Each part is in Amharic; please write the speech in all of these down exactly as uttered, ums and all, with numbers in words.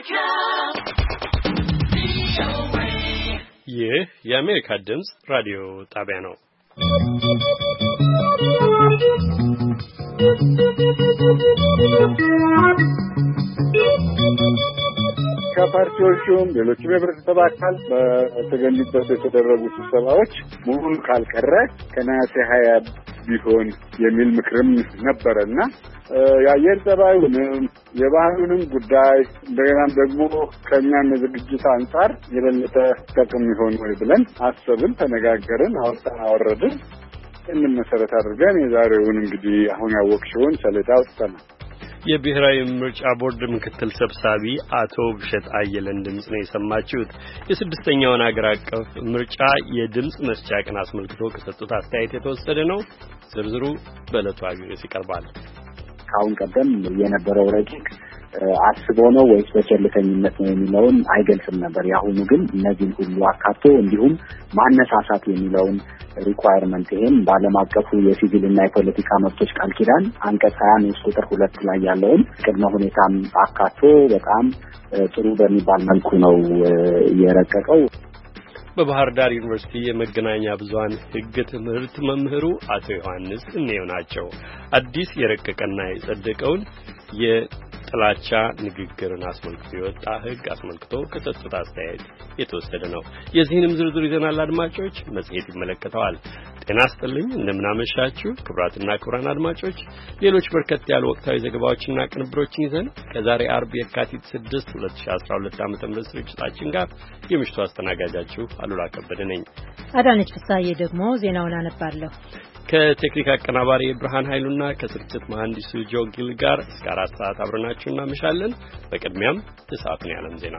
ይህ የአሜሪካ ድምጽ ራዲዮ ጣቢያ ነው። ከፓርቲዎቹም ሌሎችም የህብረተሰብ አካል በተገኙበት የተደረጉ ስብሰባዎች ሙሉን ካልቀረ ከነሐሴ ሀያ ቢሆን የሚል ምክርም ነበረና የአየር ጸባዩንም የባህሉንም ጉዳይ እንደገናም ደግሞ ከእኛም ዝግጅት አንጻር የበለጠ ጥቅም ይሆን ወይ ብለን አሰብን፣ ተነጋገርን፣ አወጣን አወረድን። እንን መሰረት አድርገን የዛሬውን እንግዲህ አሁን ያወቅሽውን ሰሌዳ አውጥተናል። የብሔራዊ ምርጫ ቦርድ ምክትል ሰብሳቢ አቶ ብሸት አየለን ድምጽ ነው የሰማችሁት። የስድስተኛውን ሀገር አቀፍ ምርጫ የድምጽ መስጫ ቀን አስመልክቶ ከሰጡት አስተያየት የተወሰደ ነው። ዝርዝሩ በዕለቱ አግኝቶ ይቀርባል። ካሁን ቀደም የነበረው ረቂቅ አስቦ ነው ወይስ በቸልተኝነት ነው የሚለውን አይገልጽም ነበር። ያሁኑ ግን እነዚህን ሁሉ አካቶ እንዲሁም ማነሳሳት የሚለውን ሪኳየርመንት ይሄን ባለም አቀፉ የሲቪልና የፖለቲካ መብቶች ቃል ኪዳን አንቀጽ ሀያ ንዑስ ቁጥር ሁለት ላይ ያለውን ቅድመ ሁኔታም አካቶ በጣም ጥሩ በሚባል መልኩ ነው የረቀቀው። በባህር ዳር ዩኒቨርሲቲ የመገናኛ ብዙሃን ሕግ ትምህርት መምህሩ አቶ ዮሐንስ እኔው ናቸው። አዲስ የረቀቀና የጸደቀውን የጥላቻ ንግግርን አስመልክቶ የወጣ ሕግ አስመልክቶ ከሰጡት አስተያየት የተወሰደ ነው። የዚህንም ዝርዝር ይዘናል አድማጮች፣ መጽሔት ይመለከተዋል። ጤና ይስጥልኝ፣ እንደምናመሻችሁ ክቡራትና ክቡራን አድማጮች። ሌሎች በርከት ያሉ ወቅታዊ ዘገባዎችና ቅንብሮችን ይዘን ከዛሬ አርብ የካቲት ስድስት ሁለት ሺህ አስራ ሁለት ዓመተ ምህረት ስርጭታችን ጋር የምሽቱ አስተናጋጃችሁ አሉላ ከበደ ነኝ። አዳነች ፍሳዬ ደግሞ ዜናውን አነባለሁ። ከቴክኒክ አቀናባሪ ብርሃን ኃይሉና ከስርጭት መሐንዲሱ ጆጊል ጋር እስከ አራት ሰዓት አብረናችሁ እናመሻለን። በቅድሚያም የሰዓቱን የዓለም ዜና።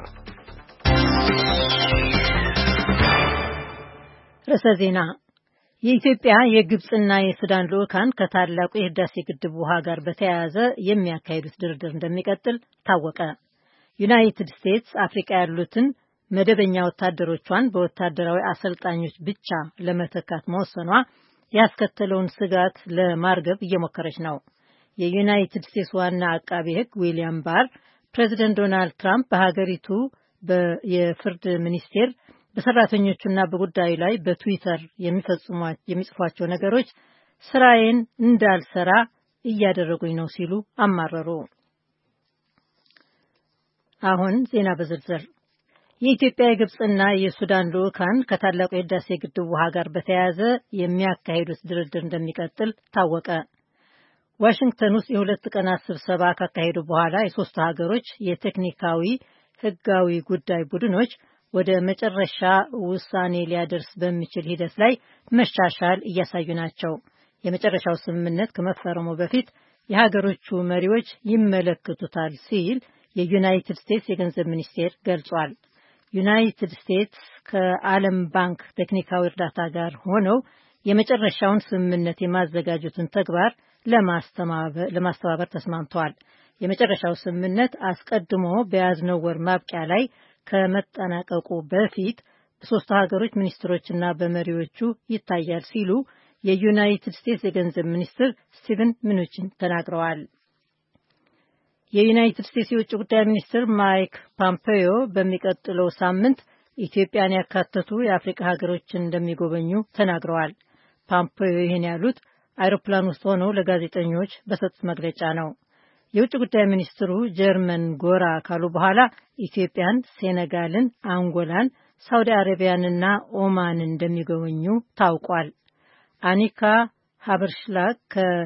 ርዕሰ ዜና። የኢትዮጵያ የግብጽና የሱዳን ልኡካን ከታላቁ የህዳሴ ግድብ ውሃ ጋር በተያያዘ የሚያካሂዱት ድርድር እንደሚቀጥል ታወቀ። ዩናይትድ ስቴትስ አፍሪካ ያሉትን መደበኛ ወታደሮቿን በወታደራዊ አሰልጣኞች ብቻ ለመተካት መወሰኗ ያስከተለውን ስጋት ለማርገብ እየሞከረች ነው። የዩናይትድ ስቴትስ ዋና አቃቤ ሕግ ዊሊያም ባር ፕሬዚደንት ዶናልድ ትራምፕ በሀገሪቱ የፍርድ ሚኒስቴር በሰራተኞቹና በጉዳዩ ላይ በትዊተር የሚጽፏቸው ነገሮች ስራዬን እንዳልሰራ እያደረጉኝ ነው ሲሉ አማረሩ። አሁን ዜና በዝርዝር። የኢትዮጵያ የግብጽና የሱዳን ልኡካን ከታላቁ የህዳሴ ግድብ ውሃ ጋር በተያያዘ የሚያካሂዱት ድርድር እንደሚቀጥል ታወቀ። ዋሽንግተን ውስጥ የሁለት ቀናት ስብሰባ ካካሄዱ በኋላ የሶስቱ ሀገሮች የቴክኒካዊ ህጋዊ ጉዳይ ቡድኖች ወደ መጨረሻ ውሳኔ ሊያደርስ በሚችል ሂደት ላይ መሻሻል እያሳዩ ናቸው። የመጨረሻው ስምምነት ከመፈረሙ በፊት የሀገሮቹ መሪዎች ይመለከቱታል ሲል የዩናይትድ ስቴትስ የገንዘብ ሚኒስቴር ገልጿል። ዩናይትድ ስቴትስ ከዓለም ባንክ ቴክኒካዊ እርዳታ ጋር ሆነው የመጨረሻውን ስምምነት የማዘጋጀቱን ተግባር ለማስተባበር ተስማምተዋል። የመጨረሻው ስምምነት አስቀድሞ በያዝነው ወር ማብቂያ ላይ ከመጠናቀቁ በፊት በሶስቱ ሀገሮች ሚኒስትሮችና በመሪዎቹ ይታያል ሲሉ የዩናይትድ ስቴትስ የገንዘብ ሚኒስትር ስቲቨን ምኑቺን ተናግረዋል። የዩናይትድ ስቴትስ የውጭ ጉዳይ ሚኒስትር ማይክ ፖምፔዮ በሚቀጥለው ሳምንት ኢትዮጵያን ያካተቱ የአፍሪካ ሀገሮችን እንደሚጎበኙ ተናግረዋል። ፖምፔዮ ይህን ያሉት አይሮፕላን ውስጥ ሆነው ለጋዜጠኞች በሰጡት መግለጫ ነው። የውጭ ጉዳይ ሚኒስትሩ ጀርመን ጎራ ካሉ በኋላ ኢትዮጵያን፣ ሴኔጋልን፣ አንጎላን፣ ሳውዲ አረቢያንና ኦማንን እንደሚጎበኙ ታውቋል። አኒካ ሀበርሽላግ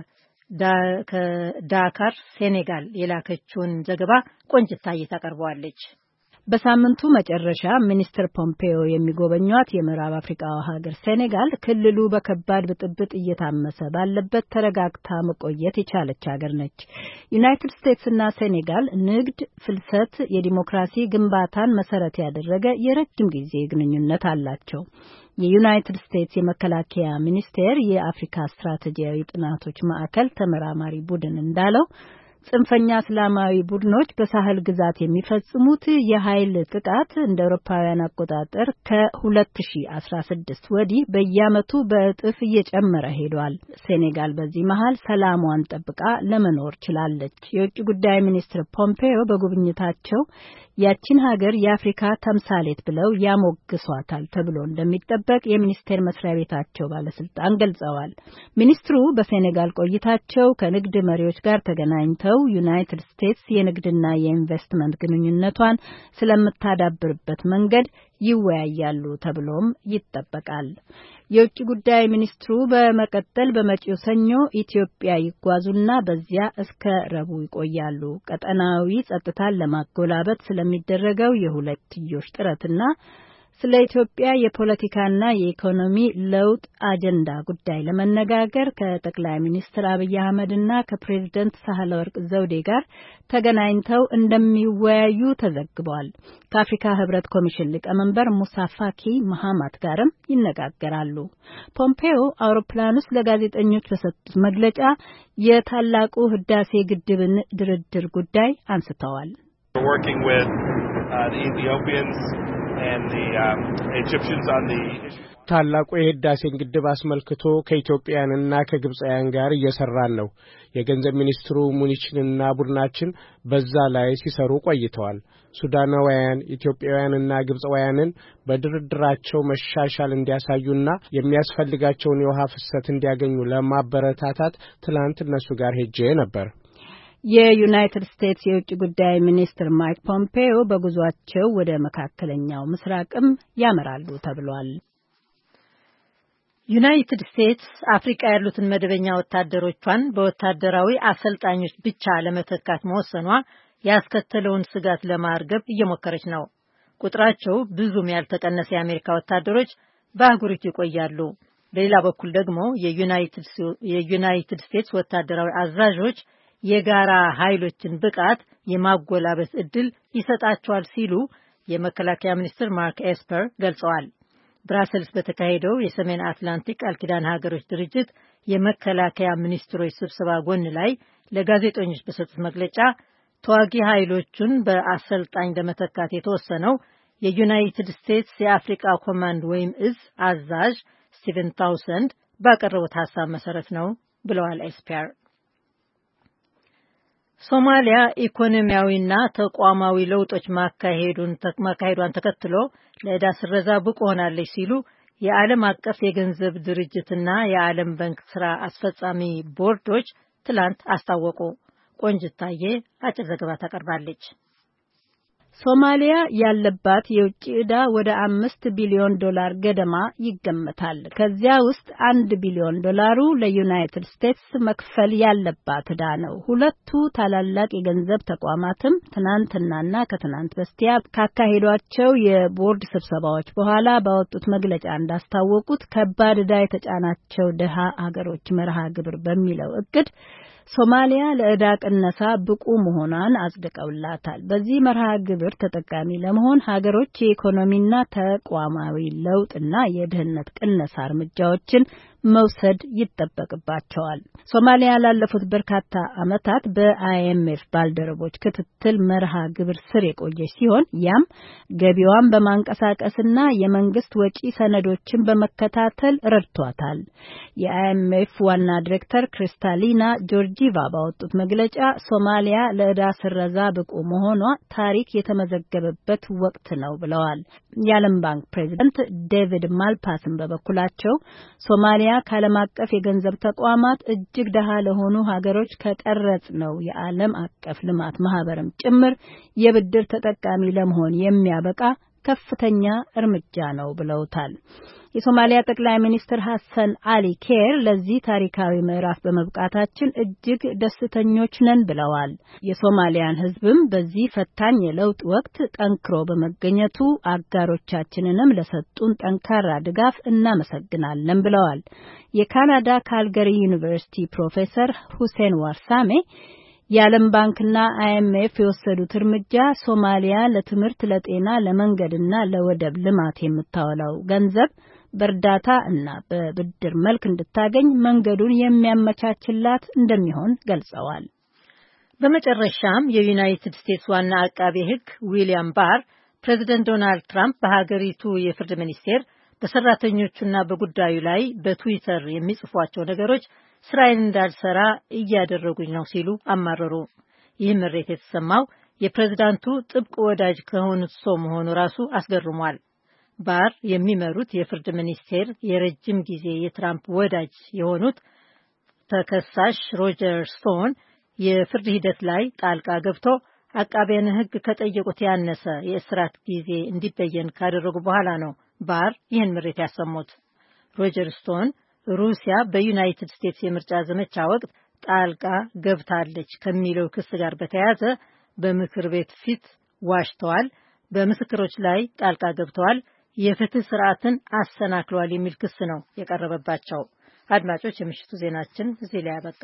ከዳካር ሴኔጋል የላከችውን ዘገባ ቆንጅታዬ ታቀርበዋለች። በሳምንቱ መጨረሻ ሚኒስትር ፖምፔዮ የሚጎበኟት የምዕራብ አፍሪካዋ ሀገር ሴኔጋል ክልሉ በከባድ ብጥብጥ እየታመሰ ባለበት ተረጋግታ መቆየት የቻለች ሀገር ነች። ዩናይትድ ስቴትስና ሴኔጋል ንግድ፣ ፍልሰት፣ የዲሞክራሲ ግንባታን መሰረት ያደረገ የረጅም ጊዜ ግንኙነት አላቸው። የዩናይትድ ስቴትስ የመከላከያ ሚኒስቴር የአፍሪካ ስትራቴጂያዊ ጥናቶች ማዕከል ተመራማሪ ቡድን እንዳለው ጽንፈኛ እስላማዊ ቡድኖች በሳህል ግዛት የሚፈጽሙት የኃይል ጥቃት እንደ አውሮፓውያን አቆጣጠር ከ2016 ወዲህ በየዓመቱ በእጥፍ እየጨመረ ሄዷል። ሴኔጋል በዚህ መሃል ሰላሟን ጠብቃ ለመኖር ችላለች። የውጭ ጉዳይ ሚኒስትር ፖምፔዮ በጉብኝታቸው ያቺን ሀገር የአፍሪካ ተምሳሌት ብለው ያሞግሷታል ተብሎ እንደሚጠበቅ የሚኒስቴር መስሪያ ቤታቸው ባለስልጣን ገልጸዋል። ሚኒስትሩ በሴኔጋል ቆይታቸው ከንግድ መሪዎች ጋር ተገናኝተው ዩናይትድ ስቴትስ የንግድና የኢንቨስትመንት ግንኙነቷን ስለምታዳብርበት መንገድ ይወያያሉ ተብሎም ይጠበቃል። የውጭ ጉዳይ ሚኒስትሩ በመቀጠል በመጪው ሰኞ ኢትዮጵያ ይጓዙና በዚያ እስከ ረቡዕ ይቆያሉ። ቀጠናዊ ጸጥታን ለማጎላበት ስለሚደረገው የሁለትዮሽ ጥረትና ስለ ኢትዮጵያ የፖለቲካና የኢኮኖሚ ለውጥ አጀንዳ ጉዳይ ለመነጋገር ከጠቅላይ ሚኒስትር አብይ አህመድና ከፕሬዝደንት ሳህለወርቅ ዘውዴ ጋር ተገናኝተው እንደሚወያዩ ተዘግቧል። ከአፍሪካ ህብረት ኮሚሽን ሊቀመንበር ሙሳ ፋኪ መሐማት ጋርም ይነጋገራሉ። ፖምፔዮ አውሮፕላን ውስጥ ለጋዜጠኞች በሰጡት መግለጫ የታላቁ ህዳሴ ግድብን ድርድር ጉዳይ አንስተዋል። ታላቁ የህዳሴን ግድብ አስመልክቶ ከኢትዮጵያውያንና ከግብጻውያን ጋር እየሰራን ነው። የገንዘብ ሚኒስትሩ ሙኒችንና ቡድናችን በዛ ላይ ሲሰሩ ቆይተዋል። ሱዳናውያን፣ ኢትዮጵያውያንና ግብጻውያንን በድርድራቸው መሻሻል እንዲያሳዩና የሚያስፈልጋቸውን የውሃ ፍሰት እንዲያገኙ ለማበረታታት ትላንት እነሱ ጋር ሄጄ ነበር። የዩናይትድ ስቴትስ የውጭ ጉዳይ ሚኒስትር ማይክ ፖምፔዮ በጉዟቸው ወደ መካከለኛው ምስራቅም ያመራሉ ተብሏል። ዩናይትድ ስቴትስ አፍሪካ ያሉትን መደበኛ ወታደሮቿን በወታደራዊ አሰልጣኞች ብቻ ለመተካት መወሰኗ ያስከተለውን ስጋት ለማርገብ እየሞከረች ነው። ቁጥራቸው ብዙም ያልተቀነሰ የአሜሪካ ወታደሮች በአህጉሪቱ ይቆያሉ። በሌላ በኩል ደግሞ የዩናይትድ ስቴትስ ወታደራዊ አዛዦች የጋራ ኃይሎችን ብቃት የማጎላበት እድል ይሰጣቸዋል ሲሉ የመከላከያ ሚኒስትር ማርክ ኤስፐር ገልጸዋል። ብራሰልስ በተካሄደው የሰሜን አትላንቲክ ቃል ኪዳን ሀገሮች ድርጅት የመከላከያ ሚኒስትሮች ስብሰባ ጎን ላይ ለጋዜጠኞች በሰጡት መግለጫ ተዋጊ ኃይሎቹን በአሰልጣኝ ለመተካት የተወሰነው የዩናይትድ ስቴትስ የአፍሪካ ኮማንድ ወይም እዝ አዛዥ ስቲቨን ታውሰንድ ባቀረቡት ሀሳብ መሰረት ነው ብለዋል ኤስፐር። ሶማሊያ ኢኮኖሚያዊና ተቋማዊ ለውጦች ማካሄዱን ማካሄዷን ተከትሎ ለዕዳ ስረዛ ብቁ ሆናለች ሲሉ የዓለም አቀፍ የገንዘብ ድርጅትና የዓለም ባንክ ስራ አስፈጻሚ ቦርዶች ትላንት አስታወቁ። ቆንጅታዬ አጭር ዘገባ ታቀርባለች። ሶማሊያ ያለባት የውጭ ዕዳ ወደ አምስት ቢሊዮን ዶላር ገደማ ይገመታል። ከዚያ ውስጥ አንድ ቢሊዮን ዶላሩ ለዩናይትድ ስቴትስ መክፈል ያለባት ዕዳ ነው። ሁለቱ ታላላቅ የገንዘብ ተቋማትም ትናንትናና ከትናንት በስቲያ ካካሄዷቸው የቦርድ ስብሰባዎች በኋላ ባወጡት መግለጫ እንዳስታወቁት ከባድ ዕዳ የተጫናቸው ድሃ አገሮች መርሃ ግብር በሚለው እቅድ ሶማሊያ ለዕዳ ቅነሳ ብቁ መሆኗን አጽድቀውላታል። በዚህ መርሃ ግብር ተጠቃሚ ለመሆን ሀገሮች የኢኮኖሚና ተቋማዊ ለውጥና የድህነት ቅነሳ እርምጃዎችን መውሰድ ይጠበቅባቸዋል። ሶማሊያ ላለፉት በርካታ ዓመታት በአይኤምኤፍ ባልደረቦች ክትትል መርሃ ግብር ስር የቆየች ሲሆን ያም ገቢዋን በማንቀሳቀስና የመንግስት ወጪ ሰነዶችን በመከታተል ረድቷታል። የአይኤምኤፍ ዋና ዲሬክተር ክሪስታሊና ጆርጂቫ ባወጡት መግለጫ ሶማሊያ ለዕዳ ስረዛ ብቁ መሆኗ ታሪክ የተመዘገበበት ወቅት ነው ብለዋል። የዓለም ባንክ ፕሬዚዳንት ዴቪድ ማልፓስን በበኩላቸው ሶማሊያ ከዓለም አቀፍ የገንዘብ ተቋማት እጅግ ደሃ ለሆኑ ሀገሮች ከቀረጽ ነው የዓለም አቀፍ ልማት ማህበርም ጭምር የብድር ተጠቃሚ ለመሆን የሚያበቃ ከፍተኛ እርምጃ ነው ብለውታል። የሶማሊያ ጠቅላይ ሚኒስትር ሐሰን አሊ ኬር ለዚህ ታሪካዊ ምዕራፍ በመብቃታችን እጅግ ደስተኞች ነን ብለዋል። የሶማሊያን ሕዝብም በዚህ ፈታኝ የለውጥ ወቅት ጠንክሮ በመገኘቱ አጋሮቻችንንም ለሰጡን ጠንካራ ድጋፍ እናመሰግናለን ብለዋል። የካናዳ ካልገሪ ዩኒቨርሲቲ ፕሮፌሰር ሁሴን ዋርሳሜ የዓለም ባንክና አይኤምኤፍ የወሰዱት እርምጃ ሶማሊያ ለትምህርት፣ ለጤና፣ ለመንገድና ለወደብ ልማት የምታወላው ገንዘብ በእርዳታ እና በብድር መልክ እንድታገኝ መንገዱን የሚያመቻችላት እንደሚሆን ገልጸዋል። በመጨረሻም የዩናይትድ ስቴትስ ዋና አቃቤ ሕግ ዊሊያም ባር ፕሬዚደንት ዶናልድ ትራምፕ በሀገሪቱ የፍርድ ሚኒስቴር በሰራተኞቹና በጉዳዩ ላይ በትዊተር የሚጽፏቸው ነገሮች ስራዬን እንዳልሰራ እያደረጉኝ ነው ሲሉ አማረሩ። ይህ ምሬት የተሰማው የፕሬዝዳንቱ ጥብቅ ወዳጅ ከሆኑት ሰው መሆኑ ራሱ አስገርሟል። ባር የሚመሩት የፍርድ ሚኒስቴር የረጅም ጊዜ የትራምፕ ወዳጅ የሆኑት ተከሳሽ ሮጀር ስቶን የፍርድ ሂደት ላይ ጣልቃ ገብቶ አቃቤያነ ሕግ ከጠየቁት ያነሰ የእስራት ጊዜ እንዲበየን ካደረጉ በኋላ ነው ባር ይህን ምሬት ያሰሙት። ሮጀር ስቶን ሩሲያ በዩናይትድ ስቴትስ የምርጫ ዘመቻ ወቅት ጣልቃ ገብታለች ከሚለው ክስ ጋር በተያያዘ በምክር ቤት ፊት ዋሽተዋል፣ በምስክሮች ላይ ጣልቃ ገብተዋል፣ የፍትህ ስርዓትን አሰናክለዋል የሚል ክስ ነው የቀረበባቸው። አድማጮች፣ የምሽቱ ዜናችን እዚህ ላይ ያበቃ።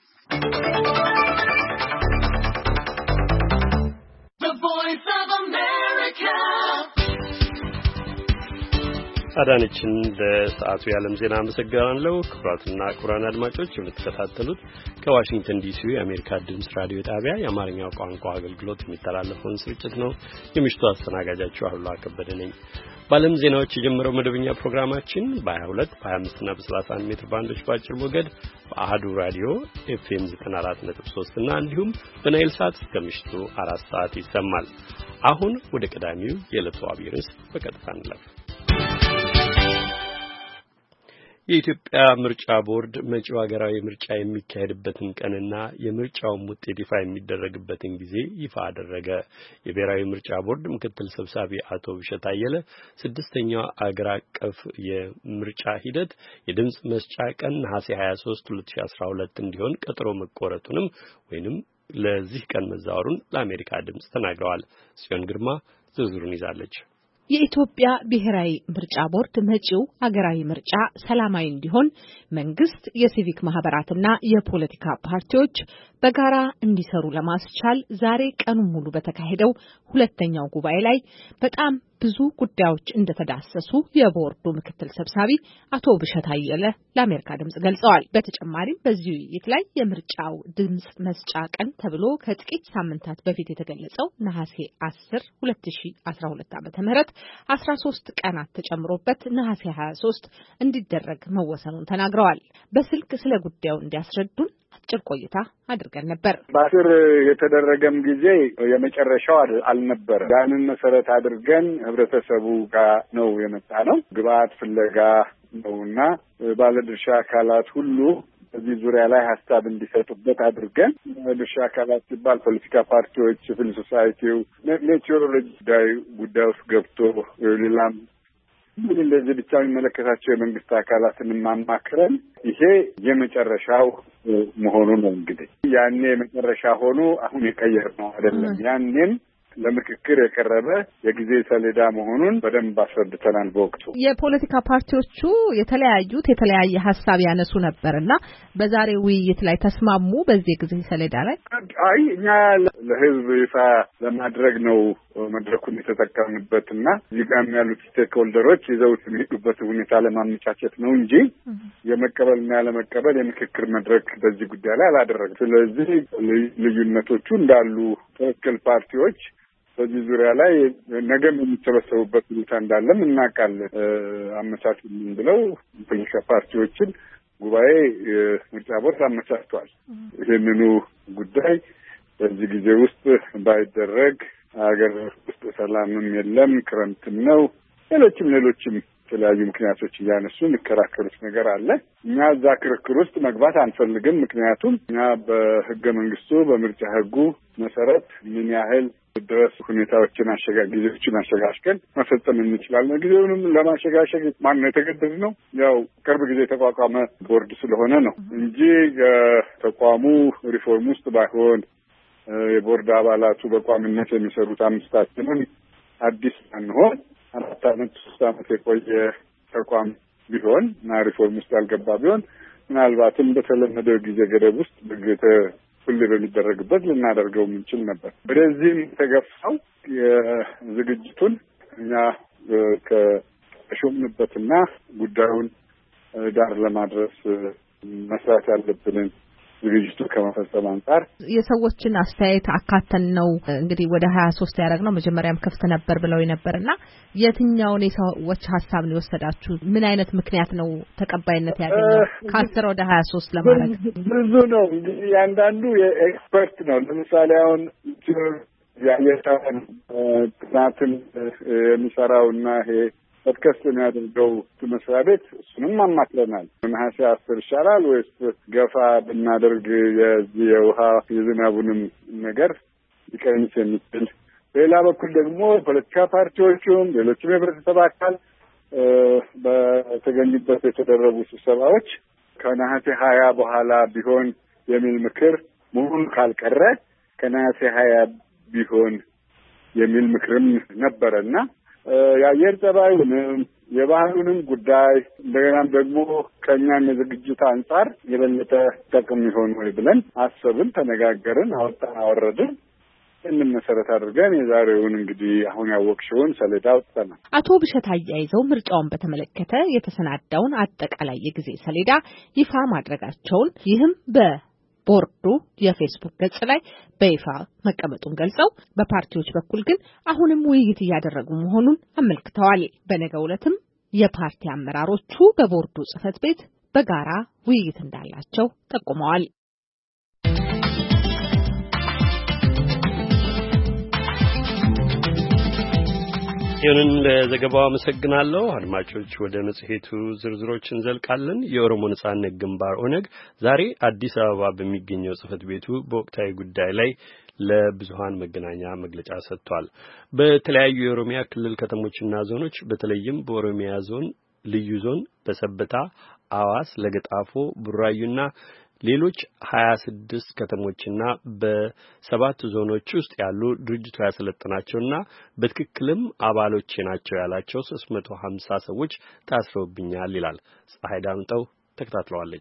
አዳነችን ለሰዓቱ የዓለም ዜና አመሰግናለሁ። ክቡራትና ክቡራን አድማጮች የምትከታተሉት ከዋሽንግተን ዲሲ የአሜሪካ ድምፅ ራዲዮ ጣቢያ የአማርኛው ቋንቋ አገልግሎት የሚተላለፈውን ስርጭት ነው። የምሽቱ አስተናጋጃችሁ አሉላ ከበደ ነኝ። በዓለም ዜናዎች የጀመረው መደበኛ ፕሮግራማችን በ22 በ25 እና በ31 ሜትር ባንዶች በአጭር ሞገድ በአሃዱ ራዲዮ ኤፍኤም ዘጠና አራት ነጥብ ሶስት እና እንዲሁም በናይል ሳት እስከ ምሽቱ አራት ሰዓት ይሰማል። አሁን ወደ ቀዳሚው የዕለቱ አብይ ርዕስ በቀጥታ እንለፍ። የኢትዮጵያ ምርጫ ቦርድ መጪው ሀገራዊ ምርጫ የሚካሄድበትን ቀንና የምርጫውን ውጤት ይፋ የሚደረግበትን ጊዜ ይፋ አደረገ። የብሔራዊ ምርጫ ቦርድ ምክትል ሰብሳቢ አቶ ብሸት አየለ ስድስተኛው አገር አቀፍ የምርጫ ሂደት የድምጽ መስጫ ቀን ነሐሴ ሀያ ሶስት ሁለት ሺህ አስራ ሁለት እንዲሆን ቀጠሮ መቆረጡንም ወይንም ለዚህ ቀን መዛወሩን ለአሜሪካ ድምጽ ተናግረዋል። ጽዮን ግርማ ዝርዝሩን ይዛለች። የኢትዮጵያ ብሔራዊ ምርጫ ቦርድ መጪው አገራዊ ምርጫ ሰላማዊ እንዲሆን መንግስት፣ የሲቪክ ማህበራትና የፖለቲካ ፓርቲዎች በጋራ እንዲሰሩ ለማስቻል ዛሬ ቀኑን ሙሉ በተካሄደው ሁለተኛው ጉባኤ ላይ በጣም ብዙ ጉዳዮች እንደተዳሰሱ የቦርዱ ምክትል ሰብሳቢ አቶ ብሸት አየለ ለአሜሪካ ድምጽ ገልጸዋል። በተጨማሪም በዚህ ውይይት ላይ የምርጫው ድምጽ መስጫ ቀን ተብሎ ከጥቂት ሳምንታት በፊት የተገለጸው ነሐሴ አስር ሁለት ሺህ አስራ ሁለት ዓመተ ምህረት አስራ ሶስት ቀናት ተጨምሮበት ነሐሴ ሀያ ሶስት እንዲደረግ መወሰኑን ተናግረዋል። በስልክ ስለ ጉዳዩ እንዲያስረዱን አጭር ቆይታ አድርገን ነበር። በአስር የተደረገም ጊዜ የመጨረሻው አልነበረም። ያንን መሰረት አድርገን ህብረተሰቡ ጋር ነው የመጣ ነው። ግብአት ፍለጋ ነውና ባለድርሻ አካላት ሁሉ በዚህ ዙሪያ ላይ ሀሳብ እንዲሰጡበት አድርገን ድርሻ አካላት ሲባል ፖለቲካ ፓርቲዎች፣ ሲቪል ሶሳይቲው፣ ሜትሮሎጂ ጉዳይ ውስጥ ገብቶ ሌላም ምን እንደዚህ ብቻ የሚመለከታቸው የመንግስት አካላትን ማማክረን ይሄ የመጨረሻው መሆኑ ነው። እንግዲህ ያኔ የመጨረሻ ሆኖ አሁን የቀየር ነው አይደለም። ያኔም ለምክክር የቀረበ የጊዜ ሰሌዳ መሆኑን በደንብ አስረድተናል። በወቅቱ የፖለቲካ ፓርቲዎቹ የተለያዩት የተለያየ ሀሳብ ያነሱ ነበርና በዛሬ ውይይት ላይ ተስማሙ። በዚህ ጊዜ ሰሌዳ ላይ አይ እኛ ለህዝብ ይፋ ለማድረግ ነው መድረኩን የተጠቀምንበትና እዚህ ጋር ያሉት ስቴክሆልደሮች ይዘውት የሚሄዱበት ሁኔታ ለማመቻቸት ነው እንጂ የመቀበልና ያለመቀበል የምክክር መድረክ በዚህ ጉዳይ ላይ አላደረግም። ስለዚህ ልዩነቶቹ እንዳሉ ተወከል ፓርቲዎች በዚህ ዙሪያ ላይ ነገም የሚሰበሰቡበት ሁኔታ እንዳለም እናውቃለን። አመቻቹልን ብለው ፖለቲካ ፓርቲዎችን ጉባኤ ምርጫ ቦርድ አመቻችቷል። ይህንኑ ጉዳይ በዚህ ጊዜ ውስጥ ባይደረግ ሀገር ውስጥ ሰላምም የለም፣ ክረምትም ነው፣ ሌሎችም ሌሎችም የተለያዩ ምክንያቶች እያነሱ የሚከራከሩት ነገር አለ። እኛ እዛ ክርክር ውስጥ መግባት አንፈልግም። ምክንያቱም እኛ በህገ መንግስቱ በምርጫ ህጉ መሰረት ምን ያህል ድረስ ሁኔታዎችን አሸጋ ጊዜዎችን አሸጋሽገን መፈጸም እንችላለን። ጊዜውንም ለማሸጋሸግ ማን ነው የተገደድነው? ያው ቅርብ ጊዜ የተቋቋመ ቦርድ ስለሆነ ነው እንጂ ተቋሙ ሪፎርም ውስጥ ባይሆን የቦርድ አባላቱ በቋሚነት የሚሰሩት አምስታችንን አዲስ አንሆን አራት አመት ሶስት አመት የቆየ ተቋም ቢሆን እና ሪፎርም ውስጥ ያልገባ ቢሆን ምናልባትም በተለመደው ጊዜ ገደብ ውስጥ በግተ ሁሉ በሚደረግበት ልናደርገው የምንችል ነበር። ወደዚህም የተገፋው የዝግጅቱን እኛ ከሾምንበትና ጉዳዩን ዳር ለማድረስ መስራት ያለብንን ዝግጅቱ ከመፈጸም አንጻር የሰዎችን አስተያየት አካተን ነው እንግዲህ ወደ ሀያ ሶስት ያደረግነው። መጀመሪያም ክፍት ነበር ብለው ነበርና የትኛውን የሰዎች ሀሳብ ነው የወሰዳችሁ? ምን አይነት ምክንያት ነው ተቀባይነት ያገኘው? ከአስር ወደ ሀያ ሶስት ለማድረግ ብዙ ነው እንግዲህ አንዳንዱ የኤክስፐርት ነው። ለምሳሌ አሁን ያየታን ጥናትን የሚሰራውና ይሄ ፖድካስት የሚያደርገው መስሪያ ቤት እሱንም አማክለናል። ነሐሴ አስር ይሻላል ወይስ ገፋ ብናደርግ የዚህ የውሃ የዝናቡንም ነገር ሊቀንስ የሚችል። በሌላ በኩል ደግሞ ፖለቲካ ፓርቲዎቹም ሌሎችም የህብረተሰብ አካል በተገኙበት የተደረጉ ስብሰባዎች ከነሐሴ ሀያ በኋላ ቢሆን የሚል ምክር ሙሉን ካልቀረ ከነሐሴ ሀያ ቢሆን የሚል ምክርም ነበረና የአየር ጸባዩንም የባህሉንም ጉዳይ እንደገናም ደግሞ ከኛም የዝግጅት አንጻር የበለጠ ጠቅም ይሆን ወይ ብለን አሰብን፣ ተነጋገርን፣ አወጣን፣ አወረድን። እንን መሰረት አድርገን የዛሬውን እንግዲህ አሁን ያወቅሽውን ሰሌዳ አውጥተናል። አቶ ብሸት አያይዘው ምርጫውን በተመለከተ የተሰናዳውን አጠቃላይ የጊዜ ሰሌዳ ይፋ ማድረጋቸውን ይህም በ ቦርዱ የፌስቡክ ገጽ ላይ በይፋ መቀመጡን ገልጸው በፓርቲዎች በኩል ግን አሁንም ውይይት እያደረጉ መሆኑን አመልክተዋል። በነገው ዕለትም የፓርቲ አመራሮቹ በቦርዱ ጽሕፈት ቤት በጋራ ውይይት እንዳላቸው ጠቁመዋል። ይህንን ለዘገባው አመሰግናለሁ። አድማጮች ወደ መጽሔቱ ዝርዝሮች እንዘልቃለን። የኦሮሞ ነጻነት ግንባር ኦነግ ዛሬ አዲስ አበባ በሚገኘው ጽሕፈት ቤቱ በወቅታዊ ጉዳይ ላይ ለብዙሃን መገናኛ መግለጫ ሰጥቷል። በተለያዩ የኦሮሚያ ክልል ከተሞችና ዞኖች በተለይም በኦሮሚያ ዞን ልዩ ዞን በሰበታ፣ አዋስ፣ ለገጣፎ፣ ቡራዩና ሌሎች ሀያ ስድስት ከተሞችና በሰባት ዞኖች ውስጥ ያሉ ድርጅቱ ያሰለጠናቸውና በትክክልም አባሎቼ ናቸው ያላቸው ሶስት መቶ ሀምሳ ሰዎች ታስረውብኛል ይላል። ፀሐይ ዳምጠው ተከታትለዋለች።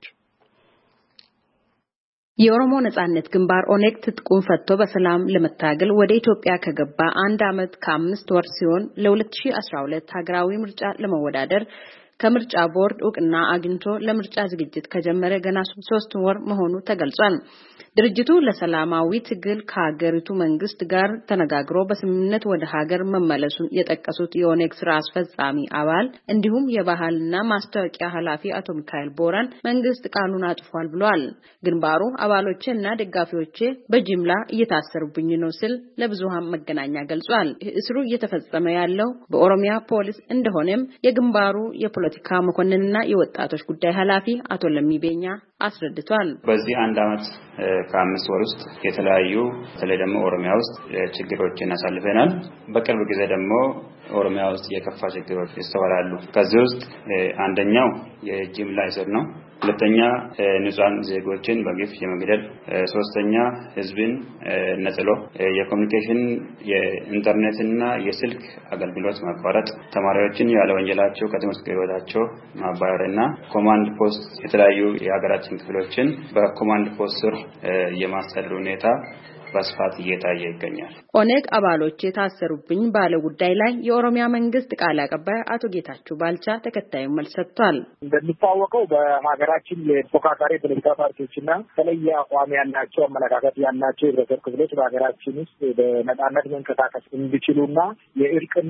የኦሮሞ ነጻነት ግንባር ኦነግ ትጥቁን ፈቶ በሰላም ለመታገል ወደ ኢትዮጵያ ከገባ አንድ አመት ከአምስት ወር ሲሆን ለ ሁለት ሺህ አስራ ሁለት ሀገራዊ ምርጫ ለመወዳደር ከምርጫ ቦርድ እውቅና አግኝቶ ለምርጫ ዝግጅት ከጀመረ ገና ሶስት ወር መሆኑ ተገልጿል። ድርጅቱ ለሰላማዊ ትግል ከሀገሪቱ መንግስት ጋር ተነጋግሮ በስምምነት ወደ ሀገር መመለሱን የጠቀሱት የኦነግ ስራ አስፈጻሚ አባል እንዲሁም የባህልና ማስታወቂያ ኃላፊ አቶ ሚካኤል ቦራን መንግስት ቃሉን አጥፏል ብለዋል። ግንባሩ አባሎችና ደጋፊዎች በጅምላ እየታሰሩብኝ ነው ሲል ለብዙሃን መገናኛ ገልጿል። እስሩ እየተፈጸመ ያለው በኦሮሚያ ፖሊስ እንደሆነም የግንባሩ የፖለቲካ መኮንንና የወጣቶች ጉዳይ ኃላፊ አቶ ለሚቤኛ አስረድቷል። በዚህ አንድ አመት ከአምስት ወር ውስጥ የተለያዩ በተለይ ደግሞ ኦሮሚያ ውስጥ ችግሮችን አሳልፈናል። በቅርብ ጊዜ ደግሞ ኦሮሚያ ውስጥ የከፋ ችግሮች ይስተዋላሉ። ከዚህ ውስጥ አንደኛው የጅምላ እስር ነው። ሁለተኛ ንጹሃን ዜጎችን በግፍ የመግደል፣ ሶስተኛ ህዝብን ነጥሎ የኮሙኒኬሽን የኢንተርኔትና የስልክ አገልግሎት ማቋረጥ፣ ተማሪዎችን ያለ ወንጀላቸው ከትምህርት ገበታቸው ማባረርና ኮማንድ ፖስት የተለያዩ የሀገራችን ክፍሎችን በኮማንድ ፖስት ስር የማስተዳደር ሁኔታ በስፋት እየታየ ይገኛል። ኦነግ አባሎች የታሰሩብኝ ባለ ጉዳይ ላይ የኦሮሚያ መንግስት ቃል አቀባይ አቶ ጌታቸው ባልቻ ተከታዩን መልስ ሰጥቷል። እንደሚታወቀው በሀገራችን የተፎካካሪ ፖለቲካ ፓርቲዎችና የተለየ አቋም ያላቸው አመለካከት ያላቸው የህብረተሰብ ክፍሎች በሀገራችን ውስጥ በነጻነት መንቀሳቀስ እንዲችሉና የእርቅና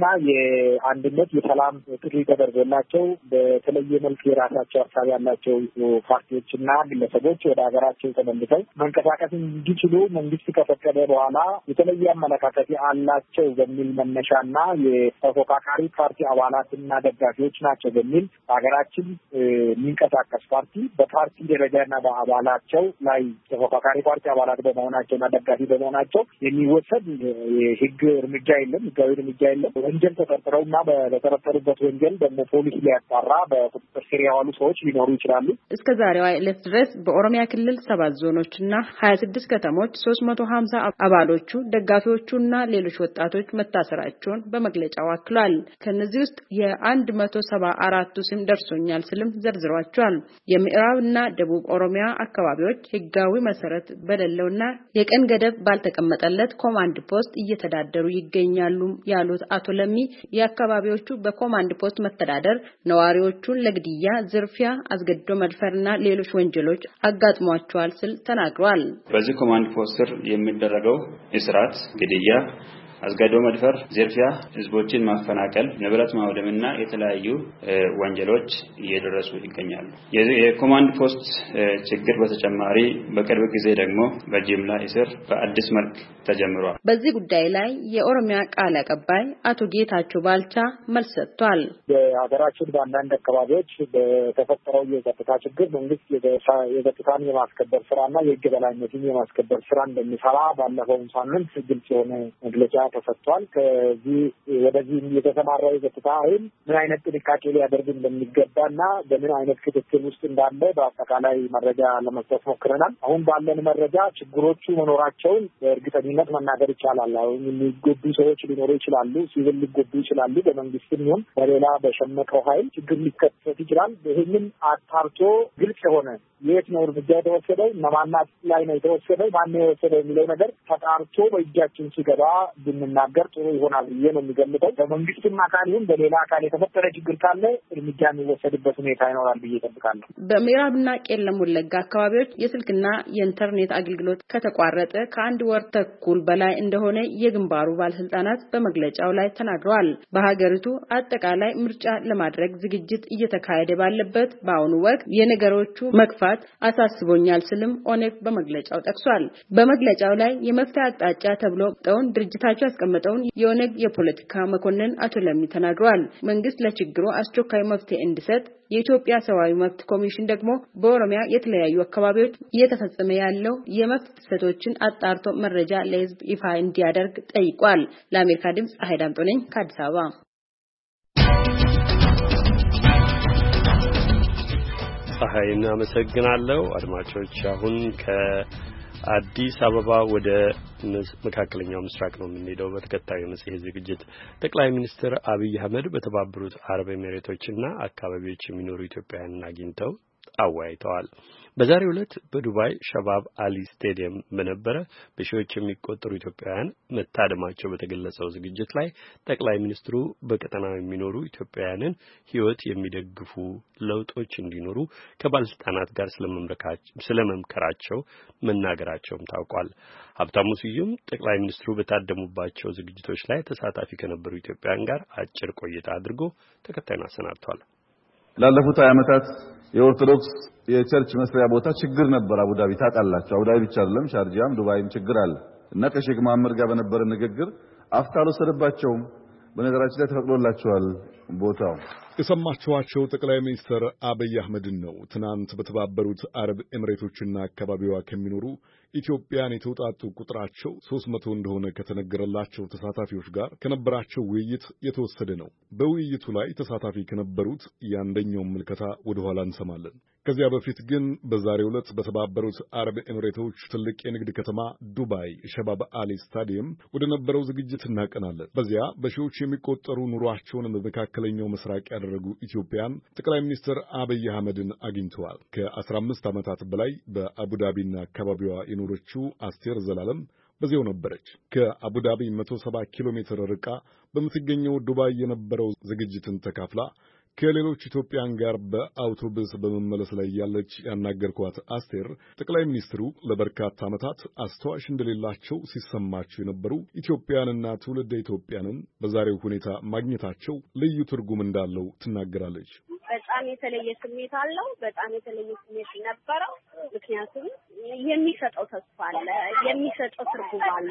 የአንድነት የሰላም ጥሪ ተደርጎላቸው በተለየ መልክ የራሳቸው ሀሳብ ያላቸው ፓርቲዎችና ግለሰቦች ወደ ሀገራቸው ተመልሰው መንቀሳቀስ እንዲችሉ መንግስት ከፈቀደ በኋላ የተለየ አመለካከት አላቸው በሚል መነሻና የተፎካካሪ ፓርቲ አባላትና ደጋፊዎች ናቸው በሚል ሀገራችን የሚንቀሳቀስ ፓርቲ በፓርቲ ደረጃና በአባላቸው ላይ ተፎካካሪ ፓርቲ አባላት በመሆናቸውና ደጋፊ በመሆናቸው የሚወሰድ የህግ እርምጃ የለም፣ ህጋዊ እርምጃ የለም። ወንጀል ተጠርጥረውና በተጠረጠሩበት ወንጀል ደግሞ ፖሊስ ሊያጣራ በቁጥጥር ስር ያዋሉ ሰዎች ሊኖሩ ይችላሉ። እስከ ዛሬዋ ዕለት ድረስ በኦሮሚያ ክልል ሰባት ዞኖችና ሀያ ስድስት ከተሞች ሶስት መቶ ሀምሳ አባሎቹ ደጋፊዎቹና ሌሎች ወጣቶች መታሰራቸውን በመግለጫው አክሏል። ከነዚህ ውስጥ የአንድ መቶ ሰባ አራቱ ስም ደርሶኛል ስልም ዘርዝሯቸዋል። የምዕራብና ደቡብ ኦሮሚያ አካባቢዎች ህጋዊ መሰረት በሌለውና የቀን ገደብ ባልተቀመጠለት ኮማንድ ፖስት እየተዳደሩ ይገኛሉ ያሉት አቶ ለሚ የአካባቢዎቹ በኮማንድ ፖስት መተዳደር ነዋሪዎቹን ለግድያ፣ ዝርፊያ፣ አስገድዶ መድፈርና ሌሎች ወንጀሎች አጋጥሟቸዋል ሲል ተናግሯል። በዚህ ኮማንድ ፖስት የሚደረገው እስራት፣ ግድያ፣ አስገድዶ መድፈር፣ ዝርፊያ፣ ህዝቦችን ማፈናቀል፣ ንብረት ማውደምና የተለያዩ ወንጀሎች እየደረሱ ይገኛሉ። የኮማንድ ፖስት ችግር በተጨማሪ በቅርብ ጊዜ ደግሞ በጅምላ እስር በአዲስ መልክ ተጀምሯል። በዚህ ጉዳይ ላይ የኦሮሚያ ቃል አቀባይ አቶ ጌታቸው ባልቻ መልስ ሰጥቷል። በሀገራችን በአንዳንድ አካባቢዎች በተፈጠረው የጸጥታ ችግር መንግስት የጸጥታን የማስከበር ስራና የህግ የበላይነትን የማስከበር ስራ እንደሚሰራ ባለፈው ሳምንት ግልጽ የሆነ መግለጫ ተሰጥቷል። ከዚህ ወደዚህ የተሰማራው የጸጥታ ኃይል ምን አይነት ጥንቃቄ ሊያደርግ እንደሚገባና በምን አይነት ክትትል ውስጥ እንዳለ በአጠቃላይ መረጃ ለመስጠት ሞክረናል። አሁን ባለን መረጃ ችግሮቹ መኖራቸውን በእርግጠኝነት መናገር ይቻላል። አሁን የሚጎዱ ሰዎች ሊኖሩ ይችላሉ፣ ሲቪል ሊጎዱ ይችላሉ። በመንግስትም ይሁን በሌላ በሸመቀው ኃይል ችግር ሊከሰት ይችላል። ይህንን አጣርቶ ግልጽ የሆነ የት ነው እርምጃ የተወሰደው፣ እነማናት ላይ ነው የተወሰደው፣ ማን ነው የወሰደው የሚለው ነገር ተጣርቶ በእጃችን ሲገባ ብንናገር ጥሩ ይሆናል ብዬ ነው የሚገምተው። በመንግስትም አካል ይሁን በሌላ አካል የተፈጠረ ችግር ካለ እርምጃ የሚወሰድበት ሁኔታ ይኖራል ብዬ እጠብቃለሁ። በምዕራብና ቄለም ወለጋ አካባቢዎች የስልክና የኢንተርኔት አገልግሎት ከተቋረጠ ከአንድ ወር ተኩል በላይ እንደሆነ የግንባሩ ባለስልጣናት በመግለጫው ላይ ተናግረዋል። በሀገሪቱ አጠቃላይ ምርጫ ለማድረግ ዝግጅት እየተካሄደ ባለበት በአሁኑ ወቅት የነገሮቹ መክፋት አሳስቦኛል ስልም ኦነግ በመግለጫው ጠቅሷል። በመግለጫው ላይ የመፍትሄ አቅጣጫ ተብሎ ጠውን ድርጅታቸው ያስቀመጠውን የኦነግ የፖለቲካ መኮንን አቶ ለሚ ተናግረዋል። መንግስት ለችግሩ አስቸኳይ መፍትሄ እንዲሰጥ የኢትዮጵያ ሰብአዊ መብት ኮሚሽን ደግሞ በኦሮሚያ የተለያዩ አካባቢዎች እየተፈጸመ ያለው የመብት ጥሰቶችን አጣርቶ መረጃ ለህዝብ ይፋ እንዲያደርግ ጠይቋል። ለአሜሪካ ድምጽ ፀሐይ ዳምጦ ነኝ ከአዲስ አበባ። ፀሐይ እናመሰግናለሁ። አድማጮች አሁን ከአዲስ አበባ ወደ መካከለኛው ምስራቅ ነው የምንሄደው። በተከታዩ መጽሔት ዝግጅት ጠቅላይ ሚኒስትር አብይ አህመድ በተባበሩት አረብ ኤሚሬቶችና አካባቢዎች የሚኖሩ ኢትዮጵያውያንን አግኝተው አወያይተዋል። በዛሬው ዕለት በዱባይ ሸባብ አሊ ስቴዲየም በነበረ በሺዎች የሚቆጠሩ ኢትዮጵያውያን መታደማቸው በተገለጸው ዝግጅት ላይ ጠቅላይ ሚኒስትሩ በቀጠናው የሚኖሩ ኢትዮጵያውያንን ሕይወት የሚደግፉ ለውጦች እንዲኖሩ ከባለስልጣናት ጋር ስለመምከራቸው መናገራቸውም ታውቋል። ሀብታሙ ስዩም ጠቅላይ ሚኒስትሩ በታደሙባቸው ዝግጅቶች ላይ ተሳታፊ ከነበሩ ኢትዮጵያውያን ጋር አጭር ቆይታ አድርጎ ተከታዩን አሰናድቷል። ላለፉት ሃያ ዓመታት የኦርቶዶክስ የቸርች መስሪያ ቦታ ችግር ነበር። አቡዳቢ ታውቃላችሁ። አቡዳቢ ብቻ አይደለም ሻርጃም ዱባይም ችግር አለ እና ከሼክ መሐመድ ጋር በነበረ ንግግር አፍታሎ ሰደባቸውም በነገራችን ላይ ተፈቅዶላቸዋል ቦታው። የሰማችኋቸው ጠቅላይ ሚኒስትር አብይ አህመድን ነው። ትናንት በተባበሩት አረብ ኤሚሬቶችና አካባቢዋ ከሚኖሩ ኢትዮጵያን የተውጣጡ ቁጥራቸው ሶስት መቶ እንደሆነ ከተነገረላቸው ተሳታፊዎች ጋር ከነበራቸው ውይይት የተወሰደ ነው። በውይይቱ ላይ ተሳታፊ ከነበሩት የአንደኛውን ምልከታ ወደ ኋላ እንሰማለን። ከዚያ በፊት ግን በዛሬው ዕለት በተባበሩት አረብ ኤሚሬቶች ትልቅ የንግድ ከተማ ዱባይ ሸባብ አሊ ስታዲየም ወደ ነበረው ዝግጅት እናቀናለን። በዚያ በሺዎች የሚቆጠሩ ኑሯቸውን በመካከለኛው ምስራቅ ያደረጉ ኢትዮጵያን ጠቅላይ ሚኒስትር አብይ አህመድን አግኝተዋል። ከአስራ አምስት ዓመታት በላይ በአቡዳቢና አካባቢዋ የኖረችው አስቴር ዘላለም በዚያው ነበረች። ከአቡዳቢ መቶ ሰባ ኪሎ ሜትር ርቃ በምትገኘው ዱባይ የነበረው ዝግጅትን ተካፍላ ከሌሎች ኢትዮጵያን ጋር በአውቶቡስ በመመለስ ላይ ያለች ያናገርኳት አስቴር ጠቅላይ ሚኒስትሩ ለበርካታ ዓመታት አስተዋሽ እንደሌላቸው ሲሰማቸው የነበሩ ኢትዮጵያንና ትውልደ ኢትዮጵያንን በዛሬው ሁኔታ ማግኘታቸው ልዩ ትርጉም እንዳለው ትናገራለች። በጣም የተለየ ስሜት አለው። በጣም የተለየ ስሜት ነበረው። ምክንያቱም የሚሰጠው ተስፋ አለ፣ የሚሰጠው ትርጉም አለ።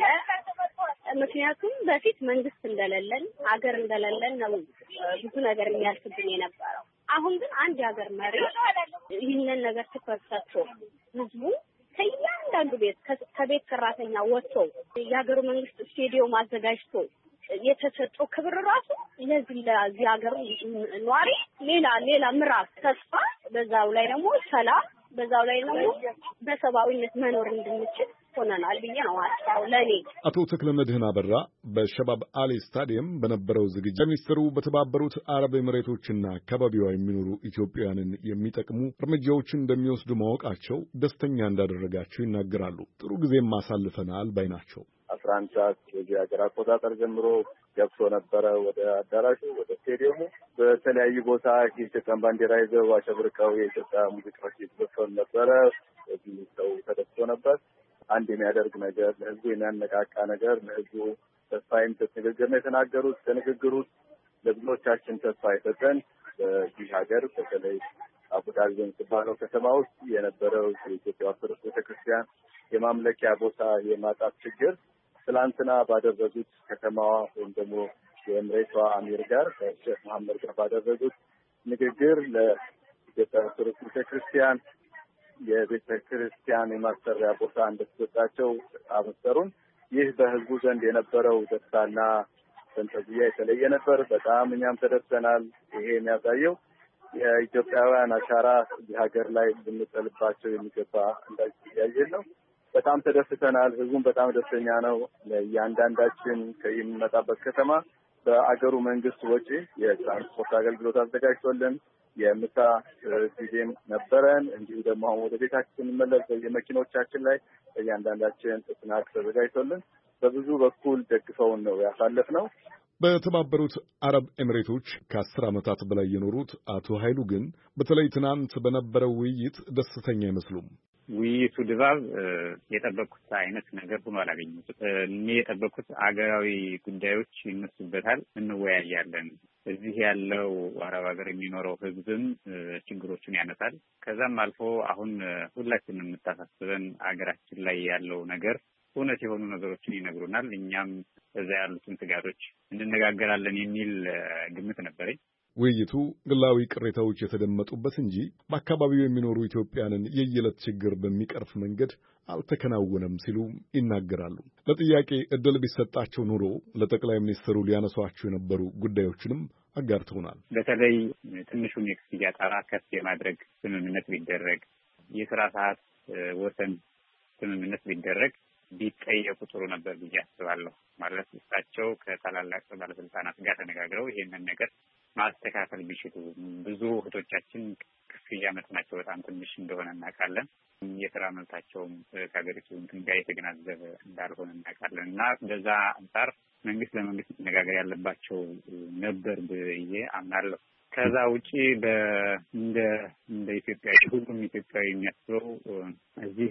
ምክንያቱም በፊት መንግስት እንደሌለን ሀገር እንደሌለን ነው ብዙ ነገር የሚያልፍብን የነበረው። አሁን ግን አንድ የሀገር መሪ ይህንን ነገር ትኩረት ሰጥቶ ህዝቡ ከእያንዳንዱ ቤት ከቤት ሰራተኛ ወጥቶ የሀገሩ መንግስት ስቴዲየም አዘጋጅቶ የተሰጠው ክብር ራሱ ለዚህ ለዚህ ሀገር ኗሪ ሌላ ሌላ ምዕራፍ ተስፋ፣ በዛው ላይ ደግሞ ሰላም፣ በዛው ላይ ደግሞ በሰብአዊነት መኖር እንድንችል ሆነናል ብዬ ነው አስታው ለኔ። አቶ ተክለ መድህን አበራ በሸባብ አሊ ስታዲየም በነበረው ዝግጅት ሚኒስትሩ በተባበሩት አረብ ኤሚሬቶችና አካባቢዋ የሚኖሩ ኢትዮጵያውያንን የሚጠቅሙ እርምጃዎችን እንደሚወስዱ ማወቃቸው ደስተኛ እንዳደረጋቸው ይናገራሉ። ጥሩ ጊዜም አሳልፈናል ባይ ናቸው። አስራ አንድ ሰዓት የዚህ ሀገር አቆጣጠር ጀምሮ ገብቶ ነበረ ወደ አዳራሹ ወደ ስቴዲየሙ። በተለያዩ ቦታ የኢትዮጵያን ባንዲራ ይዘው አሸብርቀው የኢትዮጵያ ሙዚቃዎች ይዘፈኑ ነበረ። እዚህ ሰው ተደስቶ ነበር። አንድ የሚያደርግ ነገር፣ ለህዝቡ የሚያነቃቃ ነገር፣ ለህዝቡ ተስፋ የሚሰጥ ንግግር ነው የተናገሩት። ከንግግሩ ለብዙዎቻችን ተስፋ የሰጠን በዚህ ሀገር በተለይ አቡዳቢ በምትባለው ከተማ ውስጥ የነበረው የኢትዮጵያ ኦርቶዶክስ ቤተክርስቲያን የማምለኪያ ቦታ የማጣት ችግር ትላንትና ባደረጉት ከተማዋ ወይም ደግሞ የኤምሬቷ አሚር ጋር ከሼክ መሐመድ ጋር ባደረጉት ንግግር ለኢትዮጵያ ኦርቶዶክስ ቤተክርስቲያን የቤተክርስቲያን የማሰሪያ ቦታ እንደተሰጣቸው አበሰሩን። ይህ በህዝቡ ዘንድ የነበረው ደስታና ፈንጠዝያ የተለየ ነበር። በጣም እኛም ተደስተናል። ይሄ የሚያሳየው የኢትዮጵያውያን አሻራ እዚህ ሀገር ላይ ልንጥልባቸው የሚገባ እንዳያየን ነው። በጣም ተደስተናል። ህዝቡም በጣም ደስተኛ ነው። ለእያንዳንዳችን ከየምንመጣበት ከተማ በአገሩ መንግስት ወጪ የትራንስፖርት አገልግሎት አዘጋጅቶልን የምሳ ጊዜም ነበረን። እንዲሁ ደግሞ አሁን ወደ ቤታችን ስንመለስ በየመኪኖቻችን ላይ እያንዳንዳችን ስናክ ተዘጋጅቶልን በብዙ በኩል ደግፈውን ነው ያሳለፍነው። በተባበሩት አረብ ኤሚሬቶች ከአስር ዓመታት በላይ የኖሩት አቶ ኃይሉ ግን በተለይ ትናንት በነበረው ውይይት ደስተኛ አይመስሉም። ውይይቱ ድባብ የጠበቅኩት አይነት ነገር ሆኖ አላገኘሁትም። እኔ የጠበቅኩት አገራዊ ጉዳዮች ይነሱበታል፣ እንወያያለን። እዚህ ያለው አረብ ሀገር የሚኖረው ህዝብም ችግሮቹን ያነሳል። ከዛም አልፎ አሁን ሁላችንም የምታሳስበን አገራችን ላይ ያለው ነገር እውነት የሆኑ ነገሮችን ይነግሩናል። እኛም እዛ ያሉትን ስጋቶች እንነጋገራለን የሚል ግምት ነበረኝ። ውይይቱ ግላዊ ቅሬታዎች የተደመጡበት እንጂ በአካባቢው የሚኖሩ ኢትዮጵያንን የየዕለት ችግር በሚቀርፍ መንገድ አልተከናወነም ሲሉ ይናገራሉ። ለጥያቄ ዕድል ቢሰጣቸው ኑሮ ለጠቅላይ ሚኒስትሩ ሊያነሷቸው የነበሩ ጉዳዮችንም አጋርተውናል። በተለይ ትንሹን የክፍያ ጣራ ከፍ የማድረግ ስምምነት ቢደረግ፣ የስራ ሰዓት ወሰን ስምምነት ቢደረግ ቢጠየቁ ጥሩ ነበር ብዬ አስባለሁ። ማለት እሳቸው ከታላላቅ ባለስልጣናት ጋር ተነጋግረው ይሄንን ነገር ማስተካከል ቢችሉ። ብዙ እህቶቻችን ክፍያ መጠናቸው በጣም ትንሽ እንደሆነ እናውቃለን። የስራ መብታቸውም ከሀገሪቱ እንትን ጋር የተገናዘበ እንዳልሆነ እናውቃለን እና በዛ አንጻር መንግስት ለመንግስት መነጋገር ያለባቸው ነበር ብዬ አምናለሁ። ከዛ ውጪ በእንደ እንደ ኢትዮጵያዊ ሁሉም ኢትዮጵያዊ የሚያስበው እዚህ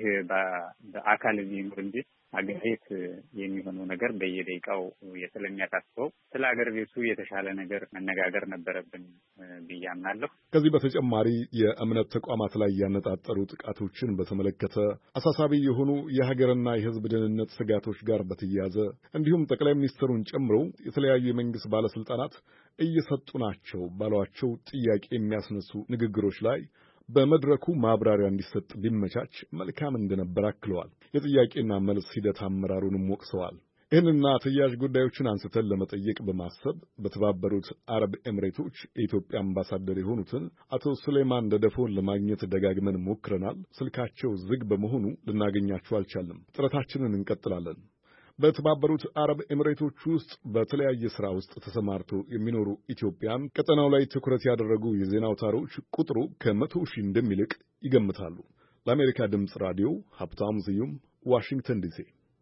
በአካል እዚህ ይኖር እንጂ አገር ቤት የሚሆነው ነገር በየደቂቃው ስለሚያሳስበው ስለ አገር ቤቱ የተሻለ ነገር መነጋገር ነበረብን ብዬ አምናለሁ። ከዚህ በተጨማሪ የእምነት ተቋማት ላይ ያነጣጠሩ ጥቃቶችን በተመለከተ አሳሳቢ የሆኑ የሀገርና የሕዝብ ደህንነት ስጋቶች ጋር በተያያዘ እንዲሁም ጠቅላይ ሚኒስትሩን ጨምሮ የተለያዩ የመንግስት ባለስልጣናት እየሰጡ ናቸው ባሏቸው ጥያቄ የሚያስነሱ ንግግሮች ላይ በመድረኩ ማብራሪያ እንዲሰጥ ቢመቻች መልካም እንደነበር አክለዋል። የጥያቄና መልስ ሂደት አመራሩንም ወቅሰዋል። ይህንና ተያያዥ ጉዳዮችን አንስተን ለመጠየቅ በማሰብ በተባበሩት አረብ ኤሚሬቶች የኢትዮጵያ አምባሳደር የሆኑትን አቶ ሱሌማን ደደፎን ለማግኘት ደጋግመን ሞክረናል። ስልካቸው ዝግ በመሆኑ ልናገኛቸው አልቻልንም። ጥረታችንን እንቀጥላለን። በተባበሩት አረብ ኤሚሬቶች ውስጥ በተለያየ ሥራ ውስጥ ተሰማርተው የሚኖሩ ኢትዮጵያን ቀጠናው ላይ ትኩረት ያደረጉ የዜና አውታሮች ቁጥሩ ከመቶ ሺህ እንደሚልቅ ይገምታሉ። ለአሜሪካ ድምፅ ራዲዮ ሀብታሙ ስዩም ዋሽንግተን ዲሲ።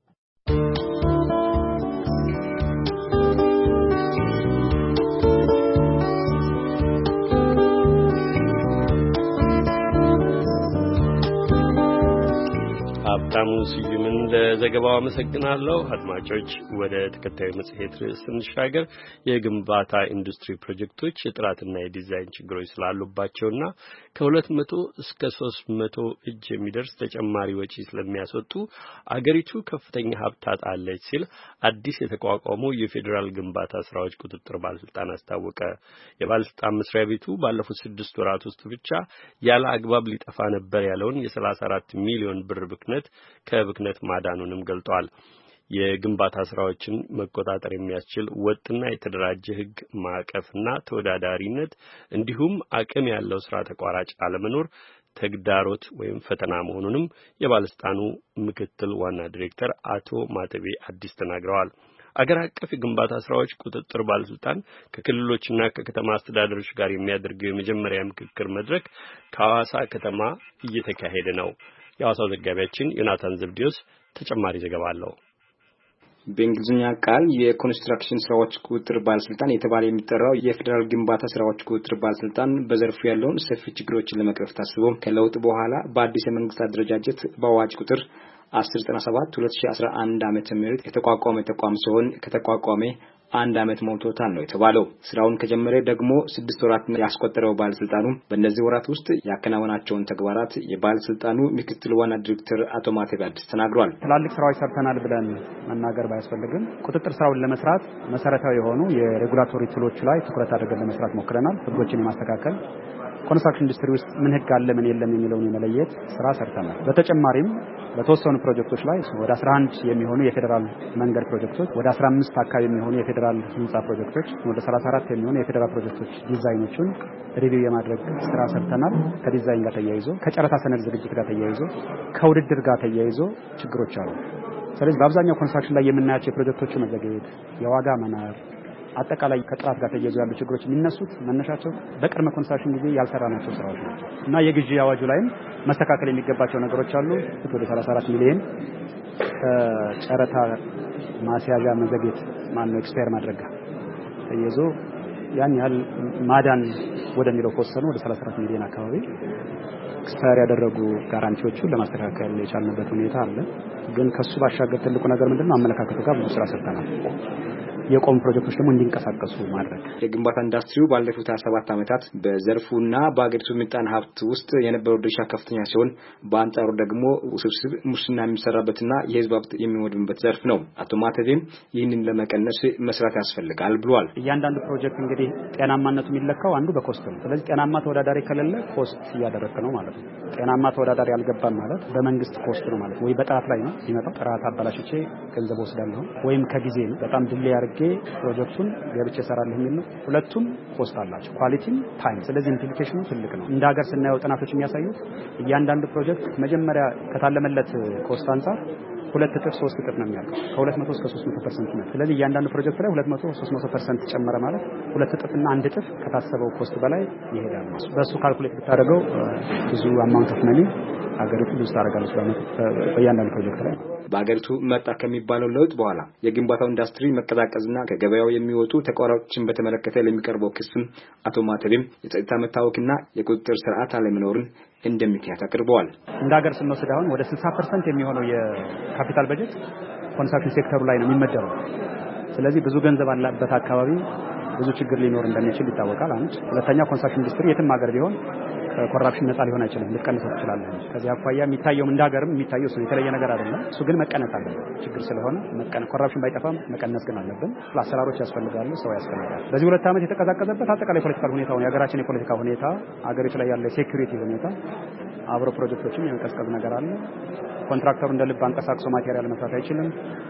ሀብታሙ ስዩምን ለዘገባው አመሰግናለሁ። አድማጮች፣ ወደ ተከታዩ መጽሔት ርዕስ ስንሻገር የግንባታ ኢንዱስትሪ ፕሮጀክቶች የጥራትና የዲዛይን ችግሮች ስላሉባቸውና ከሁለት መቶ እስከ ሶስት መቶ እጅ የሚደርስ ተጨማሪ ወጪ ስለሚያስወጡ አገሪቱ ከፍተኛ ሀብት ታጣለች ሲል አዲስ የተቋቋመው የፌዴራል ግንባታ ስራዎች ቁጥጥር ባለስልጣን አስታወቀ። የባለስልጣን መስሪያ ቤቱ ባለፉት ስድስት ወራት ውስጥ ብቻ ያለ አግባብ ሊጠፋ ነበር ያለውን የሰላሳ አራት ሚሊዮን ብር ብክነት ከብክነት ማዳኑንም ገልጧል። የግንባታ ስራዎችን መቆጣጠር የሚያስችል ወጥና የተደራጀ ሕግ ማዕቀፍና ተወዳዳሪነት እንዲሁም አቅም ያለው ስራ ተቋራጭ አለመኖር ተግዳሮት ወይም ፈተና መሆኑንም የባለስልጣኑ ምክትል ዋና ዲሬክተር አቶ ማተቤ አዲስ ተናግረዋል። አገር አቀፍ የግንባታ ስራዎች ቁጥጥር ባለስልጣን ከክልሎችና ከከተማ አስተዳደሮች ጋር የሚያደርገው የመጀመሪያ ምክክር መድረክ ከሐዋሳ ከተማ እየተካሄደ ነው። የሐዋሳው ዘጋቢያችን ዮናታን ዘብዲዮስ ተጨማሪ ዘገባ አለው። በእንግሊዝኛ ቃል የኮንስትራክሽን ስራዎች ቁጥጥር ባለስልጣን የተባለ የሚጠራው የፌዴራል ግንባታ ስራዎች ቁጥጥር ባለስልጣን በዘርፉ ያለውን ሰፊ ችግሮችን ለመቅረፍ ታስቦ ከለውጥ በኋላ በአዲስ የመንግስት አደረጃጀት በአዋጅ ቁጥር አስር ዘጠና ሰባት ሁለት ሺህ አስራ አንድ ዓመተ ምህረት የተቋቋመ ተቋም ሲሆን ከተቋቋመ አንድ ዓመት ሞልቶታል ነው የተባለው። ስራውን ከጀመረ ደግሞ ስድስት ወራት ያስቆጠረው ባለስልጣኑ በእነዚህ ወራት ውስጥ ያከናወናቸውን ተግባራት የባለስልጣኑ ምክትል ዋና ዲሬክተር አቶ ማቴብ አዲስ ተናግሯል። ትላልቅ ስራዎች ሰርተናል ብለን መናገር ባያስፈልግም ቁጥጥር ስራውን ለመስራት መሰረታዊ የሆኑ የሬጉላቶሪ ቱሎች ላይ ትኩረት አድርገን ለመስራት ሞክረናል። ህጎችን የማስተካከል ኮንስትራክሽን ኢንዱስትሪ ውስጥ ምን ህግ አለ ምን የለም የሚለውን የመለየት ስራ ሰርተናል። በተጨማሪም በተወሰኑ ፕሮጀክቶች ላይ ወደ አስራ አንድ የሚሆኑ የፌደራል መንገድ ፕሮጀክቶች፣ ወደ አስራ አምስት አካባቢ የሚሆኑ የፌደራል ህንጻ ፕሮጀክቶች፣ ወደ ሰላሳ አራት የሚሆኑ የፌደራል ፕሮጀክቶች ዲዛይኖችን ሪቪው የማድረግ ስራ ሰርተናል። ከዲዛይን ጋር ተያይዞ ከጨረታ ሰነድ ዝግጅት ጋር ተያይዞ ከውድድር ጋር ተያይዞ ችግሮች አሉ። ስለዚህ በአብዛኛው ኮንስትራክሽን ላይ የምናያቸው የፕሮጀክቶቹ መዘግየት፣ የዋጋ መናር፣ አጠቃላይ ከጥራት ጋር ተያይዞ ያሉ ችግሮች የሚነሱት መነሻቸው በቅድመ ኮንስትራክሽን ጊዜ ያልሰራናቸው ስራዎች ናቸው እና የግዢ አዋጁ ላይም መስተካከል የሚገባቸው ነገሮች አሉ። ወደ ሰላሳ አራት ሚሊዮን ከጨረታ ማስያዣ መዘግየት ማነው ኤክስፓየር ማድረግ ተያይዞ ያን ያህል ማዳን ወደሚለው ኮስተን ወደ ሰላሳ አራት ሚሊዮን አካባቢ ኤክስፓየር ያደረጉ ጋራንቲዎቹን ለማስተካከል የቻልንበት ሁኔታ አለ። ግን ከሱ ባሻገር ትልቁ ነገር ምንድነው አመለካከቱ ጋር ብዙ ስራ ሰርተናል። የቆም ፕሮጀክቶች ደግሞ እንዲንቀሳቀሱ ማድረግ። የግንባታ ኢንዱስትሪው ባለፉት ሃያ ሰባት ዓመታት በዘርፉና በአገሪቱ ምጣኔ ሀብት ውስጥ የነበረው ድርሻ ከፍተኛ ሲሆን በአንጻሩ ደግሞ ውስብስብ ሙስና የሚሰራበትና የህዝብ ሀብት የሚወድምበት ዘርፍ ነው። አቶ ማተቤም ይህንን ለመቀነስ መስራት ያስፈልጋል ብሏል። እያንዳንዱ ፕሮጀክት እንግዲህ ጤናማነቱ የሚለካው አንዱ በኮስት ነው። ስለዚህ ጤናማ ተወዳዳሪ ከሌለ ኮስት እያደረክ ነው ማለት ነው። ጤናማ ተወዳዳሪ አልገባም ማለት በመንግስት ኮስት ነው ማለት ወይ በጥራት ላይ ነው ይመጣው ጥራት አባላሽቼ ገንዘብ ወስዳለሁ ወይም ከጊዜ ነው በጣም ድል ያርግ ፕሮጀክቱን ገብቼ ሰራለሁ የሚል ነው። ሁለቱም ኮስት አላቸው ኳሊቲም ታይም። ስለዚህ ኢምፕሊኬሽኑ ትልቅ ነው። እንደ ሀገር ስናየው ጥናቶች የሚያሳዩት እያንዳንዱ ፕሮጀክት መጀመሪያ ከታለመለት ኮስት አንፃር ሁለት እጥፍ ሶስት እጥፍ ነው የሚያልቀው ከሁለት መቶ እስከ ሶስት መቶ ፐርሰንት ነው። ስለዚህ እያንዳንዱ ፕሮጀክት ላይ ሁለት መቶ ሶስት መቶ ፐርሰንት ጨመረ ማለት ሁለት እጥፍና አንድ እጥፍ ከታሰበው ኮስት በላይ ይሄዳል። በሱ ካልኩሌት ብታደርገው ብዙ አማውንት ኦፍ መኒ ሀገሪቱ ብዙ ታደርጋለች በእያንዳንዱ ፕሮጀክት ላይ። በአገሪቱ መጣ ከሚባለው ለውጥ በኋላ የግንባታው ኢንዱስትሪ መቀዛቀዝና ከገበያው የሚወጡ ተቋራጮችን በተመለከተ ለሚቀርበው ክስም አቶ ማተቤም የጸጥታ መታወክና የቁጥጥር ስርዓት አለመኖርን እንደምክንያት አቅርበዋል። እንደ ሀገር ስንወስድ አሁን ወደ ስልሳ ፐርሰንት የሚሆነው የካፒታል በጀት ኮንስትራክሽን ሴክተሩ ላይ ነው የሚመደበው። ስለዚህ ብዙ ገንዘብ አለበት አካባቢ ብዙ ችግር ሊኖር እንደሚችል ይታወቃል። አንድ ሁለተኛ ኮንስትራክሽን ኢንዱስትሪ የትም ሀገር ቢሆን ኮራፕሽን ነፃ ሊሆን አይችልም። ልትቀንሰው ትችላለህ። ከዚህ አኳያ የሚታየው እንደ ሀገርም የሚታየው እሱ የተለየ ነገር አይደለም። እሱ ግን መቀነስ አለበት ችግር ስለሆነ መቀነስ ኮራፕሽን ባይጠፋም መቀነስ ግን አለብን። አሰራሮች ያስፈልጋሉ፣ ሰው ያስፈልጋል። በዚህ ሁለት ዓመት የተቀዛቀዘበት አጠቃላይ ፖለቲካል ሁኔታው የሀገራችን የፖለቲካ ሁኔታ ሀገሪቱ ላይ ያለ ሴኩሪቲ ሁኔታ አብሮ ፕሮጀክቶችን የመቀዝቀዝ ነገር አለ። ኮንትራክተሩ እንደ ልብ አንቀሳቅሶ ማቴሪያል መስራት አይችልም።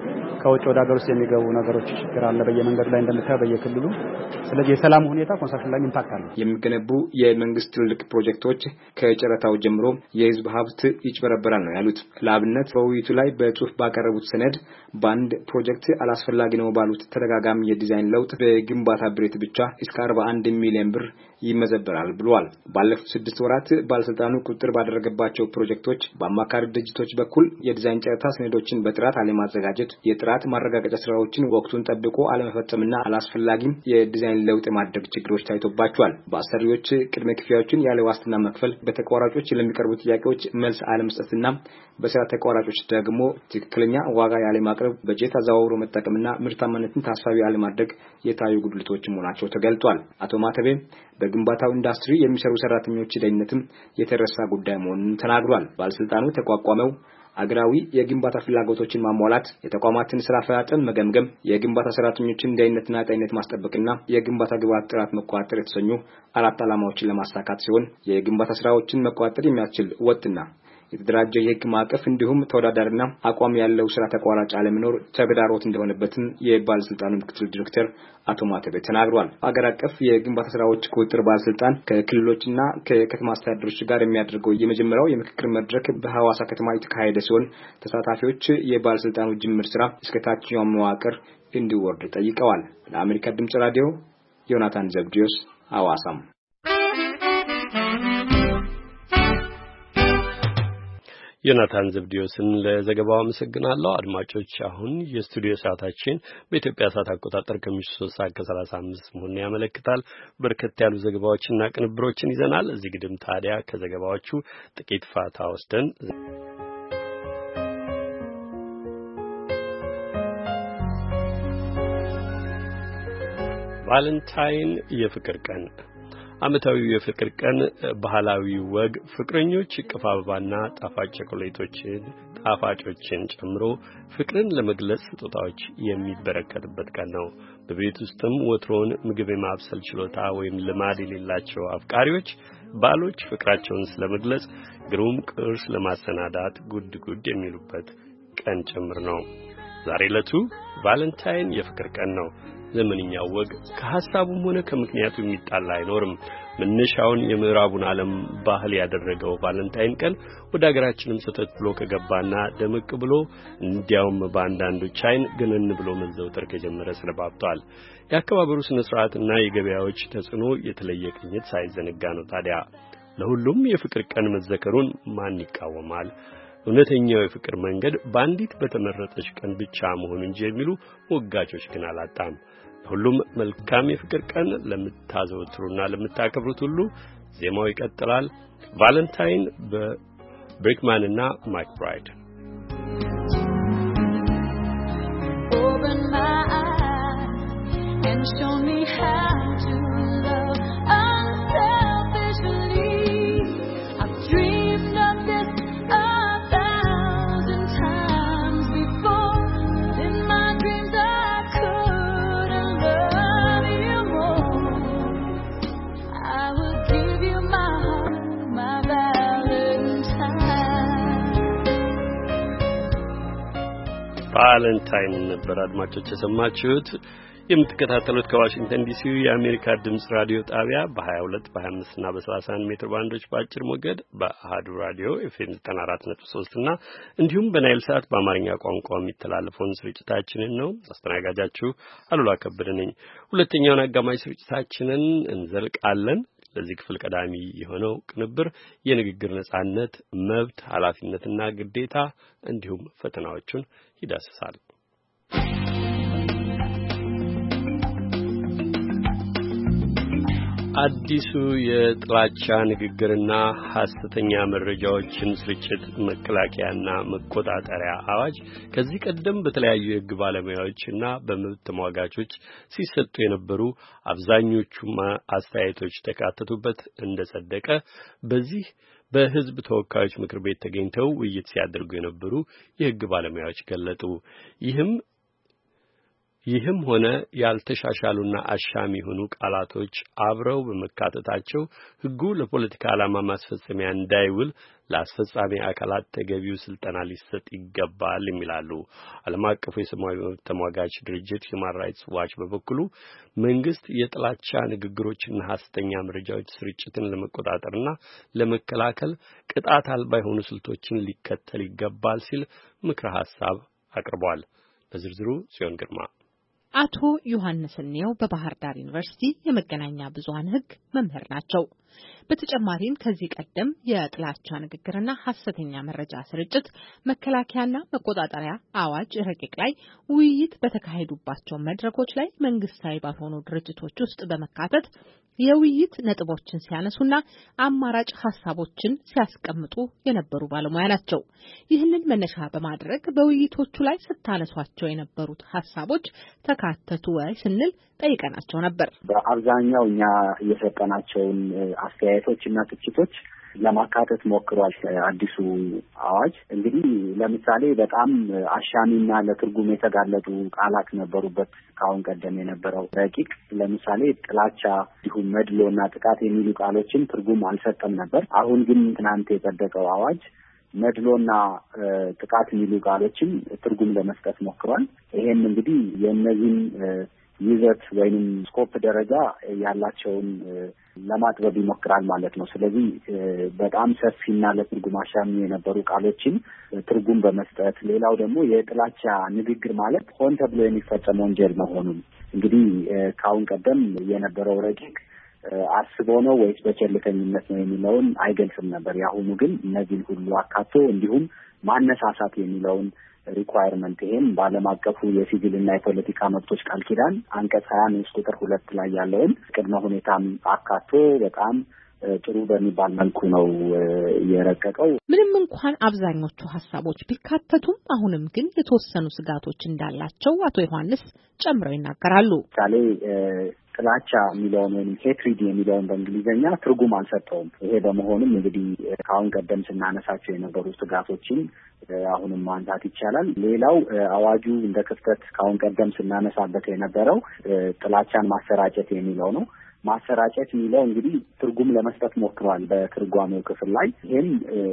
ከውጭ ወደ ሀገር ውስጥ የሚገቡ ነገሮች ችግር አለ በየመንገዱ ላይ እንደምታየው በየክልሉ። ስለዚህ የሰላም ሁኔታ ኮንስትራክሽን ላይ ኢምፓክት አለ። የሚገነቡ የመንግስት ትልቅ ፕሮጀክቶች ከጨረታው ጀምሮ የህዝብ ሀብት ይጭበረበራል ነው ያሉት። ለአብነት በውይይቱ ላይ በጽሁፍ ባቀረቡት ሰነድ በአንድ ፕሮጀክት አላስፈላጊ ነው ባሉት ተደጋጋሚ የዲዛይን ለውጥ በግንባታ ብሬት ብቻ እስከ አርባ አንድ ሚሊዮን ብር ይመዘበራል ብሏል። ባለፉት ስድስት ወራት ባለስልጣኑ ቁጥጥር ባደረገባቸው ፕሮጀክቶች በአማካሪ ድርጅቶች በኩል የዲዛይን ጨረታ ሰነዶችን በጥራት አለማዘጋጀት፣ የጥራት ማረጋገጫ ስራዎችን ወቅቱን ጠብቆ አለመፈጸምና አላስፈላጊም የዲዛይን ለውጥ ማድረግ ችግሮች ታይቶባቸዋል። በአሰሪዎች ቅድመ ክፍያዎችን ያለ ዋስትና መክፈል፣ በተቋራጮች ለሚቀርቡ ጥያቄዎች መልስ አለመስጠትና በስራ ተቋራጮች ደግሞ ትክክለኛ ዋጋ ያለ ማቅረብ፣ በጀት አዘዋውሮ መጠቀምና ምርታማነትን ታሳቢ አለማድረግ የታዩ ጉድለቶች መሆናቸው ተገልጧል። አቶ ማተቤ በግንባታው ኢንዱስትሪ የሚሰሩ ሰራተኞች ደህንነትም የተረሳ ጉዳይ መሆኑን ተናግሯል። ባለስልጣኑ ተቋቋመው አገራዊ የግንባታ ፍላጎቶችን ማሟላት፣ የተቋማትን ስራ አፈጻጸም መገምገም፣ የግንባታ ሰራተኞችን ደህንነትና ጤንነት ማስጠበቅና የግንባታ ግብዓት ጥራት መቆጣጠር የተሰኙ አራት ዓላማዎችን ለማሳካት ሲሆን የግንባታ ስራዎችን መቆጣጠር የሚያስችል ወጥና የተደራጀ የህግ ማዕቀፍ እንዲሁም ተወዳዳሪና አቋም ያለው ስራ ተቋራጭ አለመኖር ተግዳሮት እንደሆነበትም የባለስልጣኑ ምክትል ዲሬክተር አቶ ማተቤ ተናግሯል። አገር አቀፍ የግንባታ ስራዎች ቁጥጥር ባለስልጣን ከክልሎችና ከከተማ አስተዳደሮች ጋር የሚያደርገው የመጀመሪያው የምክክር መድረክ በሐዋሳ ከተማ የተካሄደ ሲሆን ተሳታፊዎች የባለስልጣኑ ጅምር ስራ እስከ ታችኛው መዋቅር እንዲወርድ ጠይቀዋል። ለአሜሪካ ድምጽ ራዲዮ ዮናታን ዘብዲዮስ ሐዋሳም። ዮናታን ዘብዲዮስን ለዘገባው አመሰግናለሁ። አድማጮች አሁን የስቱዲዮ ሰዓታችን በኢትዮጵያ ሰዓት አቆጣጠር ከምሽቱ ሶስት ሰዓት ከሰላሳ አምስት መሆኑን ያመለክታል። በርከት ያሉ ዘገባዎችና ቅንብሮችን ይዘናል። እዚህ ግድም ታዲያ ከዘገባዎቹ ጥቂት ፋታ ወስደን ቫለንታይን የፍቅር ቀን ዓመታዊው የፍቅር ቀን ባህላዊ ወግ ፍቅረኞች እቅፍ አበባና ጣፋጭ ቸኮሌቶችን ጣፋጮችን ጨምሮ ፍቅርን ለመግለጽ ስጦታዎች የሚበረከትበት ቀን ነው። በቤት ውስጥም ወትሮን ምግብ የማብሰል ችሎታ ወይም ልማድ የሌላቸው አፍቃሪዎች ባሎች ፍቅራቸውን ስለመግለጽ ግሩም ቁርስ ለማሰናዳት ጉድ ጉድ የሚሉበት ቀን ጭምር ነው። ዛሬ ዕለቱ ቫለንታይን የፍቅር ቀን ነው። ዘመንኛው ወግ ከሐሳቡም ሆነ ከምክንያቱ የሚጣላ አይኖርም። መነሻውን የምዕራቡን ዓለም ባህል ያደረገው ቫለንታይን ቀን ወደ አገራችንም ሰተት ብሎ ከገባና ደምቅ ብሎ እንዲያውም በአንዳንዶች አይን ገነን ብሎ መዘውተር ከጀመረ ሰነባብቷል። የአከባበሩ ስነ ስርዓትና የገበያዎች ተጽዕኖ የተለየ ቅኝት ሳይዘነጋ ነው። ታዲያ ለሁሉም የፍቅር ቀን መዘከሩን ማን ይቃወማል? እውነተኛው የፍቅር መንገድ በአንዲት በተመረጠች ቀን ብቻ መሆኑ እንጂ የሚሉ ወጋጆች ግን አላጣም። ሁሉም መልካም የፍቅር ቀን ለምታዘወትሩና ለምታከብሩት ሁሉ ዜማው ይቀጥላል። ቫለንታይን በብሬክማን እና ማይክ ብራይድ Open my eyes and show me how to love unselfishly. I've dreamed of this a thousand times before. In my dreams I couldn't love you more. I will give you my heart, my Valentine. ቫለንታይን ነበር አድማጮች የሰማችሁት። የምትከታተሉት ከዋሽንግተን ዲሲ የአሜሪካ ድምጽ ራዲዮ ጣቢያ በ22 በ25 እና በ31 ሜትር ባንዶች በአጭር ሞገድ በአሃዱ ራዲዮ ኤፍኤም ዘጠና አራት ነጥብ ሶስት እና እንዲሁም በናይል ሳት በአማርኛ ቋንቋ የሚተላለፈውን ስርጭታችንን ነው። አስተናጋጃችሁ አሉላ ከበደ ነኝ። ሁለተኛውን አጋማሽ ስርጭታችንን እንዘልቃለን። ለዚህ ክፍል ቀዳሚ የሆነው ቅንብር የንግግር ነጻነት መብት፣ ኃላፊነትና ግዴታ እንዲሁም ፈተናዎቹን ይዳስሳል። አዲሱ የጥላቻ ንግግርና ሐሰተኛ መረጃዎችን ስርጭት መከላከያና መቆጣጠሪያ አዋጅ ከዚህ ቀደም በተለያዩ የሕግ ባለሙያዎችና በመብት ተሟጋቾች ሲሰጡ የነበሩ አብዛኞቹ አስተያየቶች ተካተቱበት እንደጸደቀ በዚህ በሕዝብ ተወካዮች ምክር ቤት ተገኝተው ውይይት ሲያደርጉ የነበሩ የሕግ ባለሙያዎች ገለጡ። ይህም ይህም ሆነ ያልተሻሻሉና አሻሚ የሆኑ ቃላቶች አብረው በመካተታቸው ሕጉ ለፖለቲካ ዓላማ ማስፈጸሚያ እንዳይውል ለአስፈጻሚ አካላት ተገቢው ስልጠና ሊሰጥ ይገባል የሚላሉ። ዓለም አቀፉ የሰብአዊ መብት ተሟጋች ድርጅት ሁማን ራይትስ ዋች በበኩሉ መንግስት የጥላቻ ንግግሮችና ሐሰተኛ መረጃዎች ስርጭትን ለመቆጣጠርና ለመከላከል ቅጣት አልባ የሆኑ ስልቶችን ሊከተል ይገባል ሲል ምክረ ሐሳብ አቅርቧል። ለዝርዝሩ ጽዮን ግርማ። አቶ ዮሐንስ እንየው በባህር ዳር ዩኒቨርሲቲ የመገናኛ ብዙሃን ሕግ መምህር ናቸው። በተጨማሪም ከዚህ ቀደም የጥላቻ ንግግርና ሐሰተኛ መረጃ ስርጭት መከላከያና መቆጣጠሪያ አዋጅ ረቂቅ ላይ ውይይት በተካሄዱባቸው መድረኮች ላይ መንግስታዊ ባልሆኑ ድርጅቶች ውስጥ በመካተት የውይይት ነጥቦችን ሲያነሱና አማራጭ ሐሳቦችን ሲያስቀምጡ የነበሩ ባለሙያ ናቸው። ይህንን መነሻ በማድረግ በውይይቶቹ ላይ ስታነሷቸው የነበሩት ሐሳቦች ተካተቱ ወይ ስንል ጠይቀናቸው ነበር። በአብዛኛው እኛ የሰጠናቸውን አስተያየቶች እና ትችቶች ለማካተት ሞክሯል። አዲሱ አዋጅ እንግዲህ ለምሳሌ በጣም አሻሚና ለትርጉም የተጋለጡ ቃላት ነበሩበት። ካሁን ቀደም የነበረው ረቂቅ ለምሳሌ ጥላቻ፣ እንዲሁም መድሎና ጥቃት የሚሉ ቃሎችን ትርጉም አልሰጠም ነበር። አሁን ግን ትናንት የጸደቀው አዋጅ መድሎና ጥቃት የሚሉ ቃሎችን ትርጉም ለመስጠት ሞክሯል። ይሄን እንግዲህ የእነዚህን ይዘት ወይንም ስኮፕ ደረጃ ያላቸውን ለማጥበብ ይሞክራል ማለት ነው። ስለዚህ በጣም ሰፊና ለትርጉም አሻሚ የነበሩ ቃሎችን ትርጉም በመስጠት ሌላው ደግሞ የጥላቻ ንግግር ማለት ሆን ተብሎ የሚፈጸም ወንጀል መሆኑን እንግዲህ ካሁን ቀደም የነበረው ረቂቅ አስቦ ነው ወይስ በቸልተኝነት ነው የሚለውን አይገልጽም ነበር። ያሁኑ ግን እነዚህን ሁሉ አካቶ እንዲሁም ማነሳሳት የሚለውን ሪኳየርመንት ይሄን በዓለም አቀፉ የሲቪልና የፖለቲካ መብቶች ቃል ኪዳን አንቀጽ ሀያ ንዑስ ቁጥር ሁለት ላይ ያለውን ቅድመ ሁኔታም አካቶ በጣም ጥሩ በሚባል መልኩ ነው የረቀቀው። ምንም እንኳን አብዛኞቹ ሐሳቦች ቢካተቱም አሁንም ግን የተወሰኑ ስጋቶች እንዳላቸው አቶ ዮሐንስ ጨምረው ይናገራሉ። ምሳሌ ጥላቻ የሚለውን ወይም ሄትሪድ የሚለውን በእንግሊዝኛ ትርጉም አልሰጠውም። ይሄ በመሆኑም እንግዲህ ከአሁን ቀደም ስናነሳቸው የነበሩ ስጋቶችን አሁንም ማንሳት ይቻላል። ሌላው አዋጁ እንደ ክፍተት ከአሁን ቀደም ስናነሳበት የነበረው ጥላቻን ማሰራጨት የሚለው ነው። ማሰራጨት የሚለው እንግዲህ ትርጉም ለመስጠት ሞክሯል በትርጓሜው ክፍል ላይ። ይህም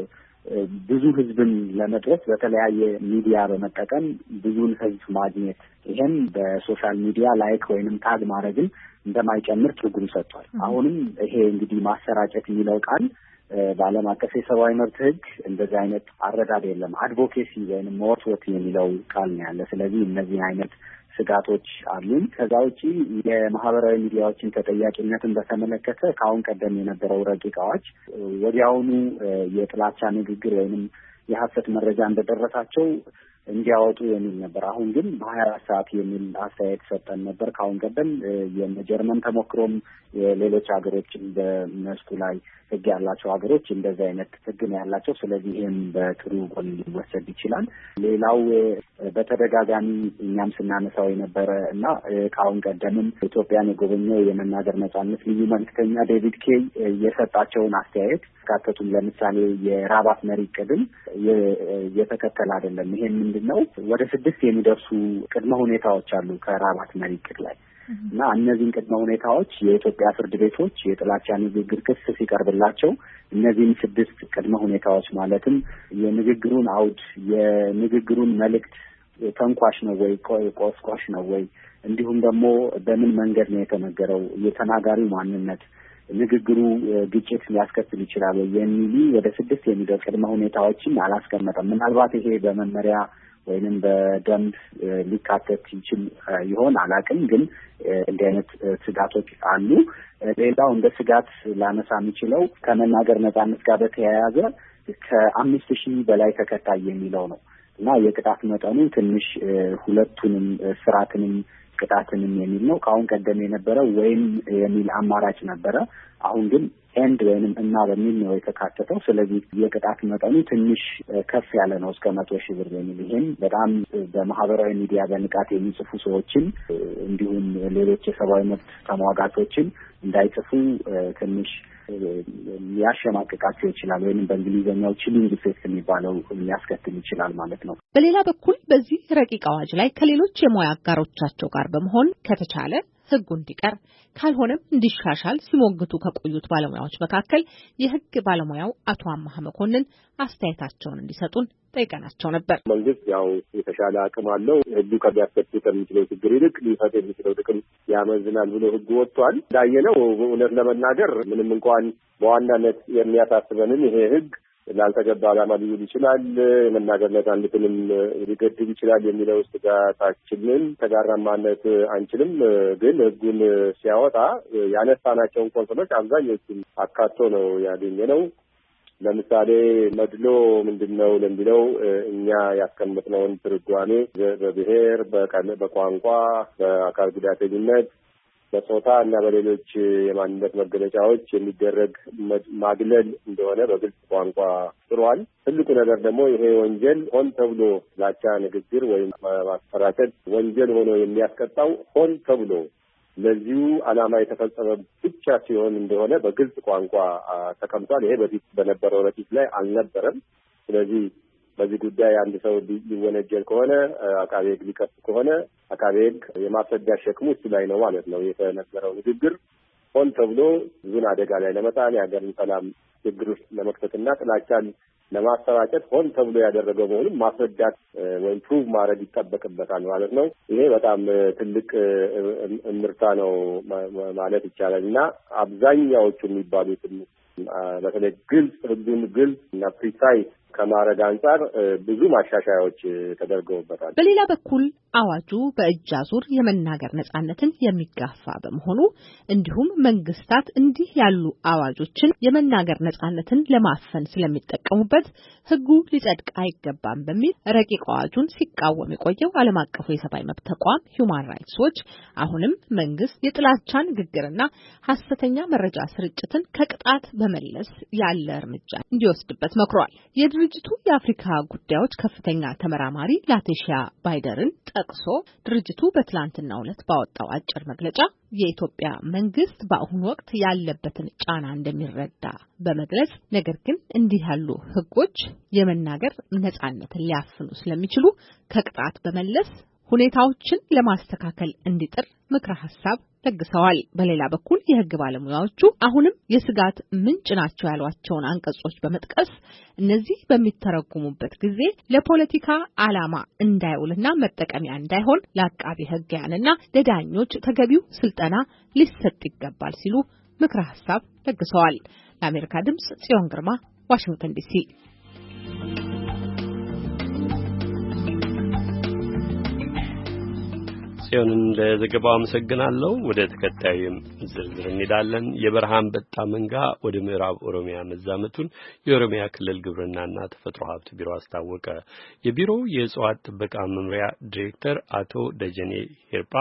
ብዙ ህዝብን ለመድረስ በተለያየ ሚዲያ በመጠቀም ብዙን ህዝብ ማግኘት፣ ይሄን በሶሻል ሚዲያ ላይክ ወይንም ታግ ማድረግን እንደማይጨምር ትርጉም ሰጥቷል። አሁንም ይሄ እንግዲህ ማሰራጨት የሚለው ቃል በዓለም አቀፍ የሰብአዊ መብት ህግ እንደዚህ አይነት አረዳድ የለም። አድቮኬሲ ወይንም መወትወት የሚለው ቃል ነው ያለ። ስለዚህ እነዚህ አይነት ስጋቶች አሉን። ከዛ ውጪ የማህበራዊ ሚዲያዎችን ተጠያቂነትን በተመለከተ ከአሁን ቀደም የነበረው ረቂቅ አዋጅ ወዲያውኑ የጥላቻ ንግግር ወይንም የሐሰት መረጃ እንደደረሳቸው እንዲያወጡ የሚል ነበር። አሁን ግን በሀያ አራት ሰዓት የሚል አስተያየት ሰጠን ነበር። ከአሁን ቀደም የጀርመን ተሞክሮም የሌሎች ሀገሮችን በመስኩ ላይ ህግ ያላቸው ሀገሮች እንደዚህ አይነት ህግ ነው ያላቸው። ስለዚህ ይህም በጥሩ ጎን ሊወሰድ ይችላል። ሌላው በተደጋጋሚ እኛም ስናነሳው የነበረ እና ከአሁን ቀደምም ኢትዮጵያን የጎበኘው የመናገር ነጻነት ልዩ መልክተኛ ዴቪድ ኬይ የሰጣቸውን አስተያየት ካተቱም ለምሳሌ የራባት መሪ ቅድም የተከተለ አይደለም። ይሄን ምንድነው ወደ ስድስት የሚደርሱ ቅድመ ሁኔታዎች አሉ ከራባት መሪ ቅድ ላይ እና እነዚህን ቅድመ ሁኔታዎች የኢትዮጵያ ፍርድ ቤቶች የጥላቻ ንግግር ክስ ሲቀርብላቸው እነዚህን ስድስት ቅድመ ሁኔታዎች ማለትም የንግግሩን አውድ፣ የንግግሩን መልእክት ተንኳሽ ነው ወይ ቆስቋሽ ነው ወይ፣ እንዲሁም ደግሞ በምን መንገድ ነው የተነገረው፣ የተናጋሪው ማንነት፣ ንግግሩ ግጭት ሊያስከትል ይችላል ወይ የሚሉ ወደ ስድስት የሚደርሱ ቅድመ ሁኔታዎችን አላስቀመጠም። ምናልባት ይሄ በመመሪያ ወይንም በደንብ ሊካተት ይችል ይሆን አላውቅም፣ ግን እንዲህ አይነት ስጋቶች አሉ። ሌላው እንደ ስጋት ላነሳ የሚችለው ከመናገር ነጻነት ጋር በተያያዘ ከአምስት ሺህ በላይ ተከታይ የሚለው ነው እና የቅጣት መጠኑ ትንሽ ሁለቱንም ስርዓትንም ቅጣትንም የሚል ነው። ከአሁን ቀደም የነበረው ወይም የሚል አማራጭ ነበረ። አሁን ግን ኤንድ ወይንም እና በሚል ነው የተካተተው። ስለዚህ የቅጣት መጠኑ ትንሽ ከፍ ያለ ነው እስከ መቶ ሺህ ብር የሚል። ይሄም በጣም በማህበራዊ ሚዲያ በንቃት የሚጽፉ ሰዎችን እንዲሁም ሌሎች የሰብአዊ መብት ተሟጋቾችን እንዳይጽፉ ትንሽ ሊያሸማቅቃቸው ይችላል ወይንም በእንግሊዝኛው ቺሊንግ ኢፌክት የሚባለው ሊያስከትል ይችላል ማለት ነው። በሌላ በኩል በዚህ ረቂቅ አዋጅ ላይ ከሌሎች የሙያ አጋሮቻቸው ጋር በመሆን ከተቻለ ህጉ እንዲቀር ካልሆነም እንዲሻሻል ሲሞግቱ ከቆዩት ባለሙያዎች መካከል የህግ ባለሙያው አቶ አማሀ መኮንን አስተያየታቸውን እንዲሰጡን ጠይቀናቸው ነበር። መንግስት ያው የተሻለ አቅም አለው። ህጉ ከሚያስከትል ከሚችለው ችግር ይልቅ ሊፈት የሚችለው ጥቅም ያመዝናል ብሎ ህጉ ወጥቷል። እንዳየነው እውነት ለመናገር ምንም እንኳን በዋናነት የሚያሳስበንም ይሄ ህግ ላልተገባ ዓላማ ሊውል ይችላል፣ የመናገር ነጻነትንም ሊገድብ ይችላል የሚለው ስጋታችንን ተጋራን ማለት አንችልም። ግን ህጉን ሲያወጣ ያነሳናቸውን ኮንሰሎች አብዛኞቹን አካቶ ነው ያገኘነው። ለምሳሌ መድሎ ምንድነው ለሚለው እኛ ያስቀመጥነውን ትርጓሜ በብሔር፣ በቋንቋ፣ በአካል ጉዳተኝነት፣ በጾታ እና በሌሎች የማንነት መገለጫዎች የሚደረግ ማግለል እንደሆነ በግልጽ ቋንቋ ጥሯል። ትልቁ ነገር ደግሞ ይሄ ወንጀል ሆን ተብሎ ላቻ ንግግር ወይም ማሰራጨት ወንጀል ሆኖ የሚያስቀጣው ሆን ተብሎ ለዚሁ ዓላማ የተፈጸመ ብቻ ሲሆን እንደሆነ በግልጽ ቋንቋ ተቀምጧል። ይሄ በፊት በነበረው ረቂቅ ላይ አልነበረም። ስለዚህ በዚህ ጉዳይ አንድ ሰው ሊወነጀል ከሆነ አቃቤ ሕግ ሊከስ ከሆነ አቃቤ ሕግ የማስረዳት ሸክሙ እሱ ላይ ነው ማለት ነው። የተነገረው ንግግር ሆን ተብሎ ብዙን አደጋ ላይ ለመጣል የሀገርን ሰላም ችግር ውስጥ ለመክተትና ጥላቻን ለማሰራጨት ሆን ተብሎ ያደረገው መሆኑን ማስረዳት ወይም ፕሩቭ ማድረግ ይጠበቅበታል ማለት ነው። ይሄ በጣም ትልቅ እምርታ ነው ማለት ይቻላል እና አብዛኛዎቹ የሚባሉት በተለይ ግልጽ ህጉን ግልጽ እና ፕሪሳይዝ ከማድረግ አንጻር ብዙ ማሻሻያዎች ተደርገውበታል። በሌላ በኩል አዋጁ በእጅ አዙር የመናገር ነጻነትን የሚጋፋ በመሆኑ እንዲሁም መንግስታት እንዲህ ያሉ አዋጆችን የመናገር ነጻነትን ለማፈን ስለሚጠቀሙበት ህጉ ሊጸድቅ አይገባም በሚል ረቂቅ አዋጁን ሲቃወም የቆየው ዓለም አቀፉ የሰብአዊ መብት ተቋም ሂውማን ራይትስ ዎች አሁንም መንግስት የጥላቻ ንግግርና ሐሰተኛ መረጃ ስርጭትን ከቅጣት በመለስ ያለ እርምጃ እንዲወስድበት መክሯል። የድርጅቱ የአፍሪካ ጉዳዮች ከፍተኛ ተመራማሪ ላቲሺያ ባይደርን ጠቅሶ ድርጅቱ በትላንትናው ዕለት ባወጣው አጭር መግለጫ የኢትዮጵያ መንግስት በአሁኑ ወቅት ያለበትን ጫና እንደሚረዳ በመግለጽ ነገር ግን እንዲህ ያሉ ህጎች የመናገር ነጻነትን ሊያፍኑ ስለሚችሉ ከቅጣት በመለስ ሁኔታዎችን ለማስተካከል እንዲጥር ምክረ ሐሳብ ለግሰዋል። በሌላ በኩል የህግ ባለሙያዎቹ አሁንም የስጋት ምንጭ ናቸው ያሏቸውን አንቀጾች በመጥቀስ እነዚህ በሚተረጉሙበት ጊዜ ለፖለቲካ ዓላማ እንዳይውልና መጠቀሚያ እንዳይሆን ለአቃቢ ህግያንና ለዳኞች ተገቢው ስልጠና ሊሰጥ ይገባል ሲሉ ምክረ ሐሳብ ለግሰዋል። ለአሜሪካ ድምጽ ጽዮን ግርማ ዋሽንግተን ዲሲ። ጽዮንን ለዘገባው አመሰግናለሁ። ወደ ተከታዩ ዝርዝር እንሄዳለን። የበረሃ አንበጣ መንጋ ወደ ምዕራብ ኦሮሚያ መዛመቱን የኦሮሚያ ክልል ግብርናና ተፈጥሮ ሀብት ቢሮ አስታወቀ። የቢሮው የእጽዋት ጥበቃ መምሪያ ዲሬክተር አቶ ደጀኔ ሄርጳ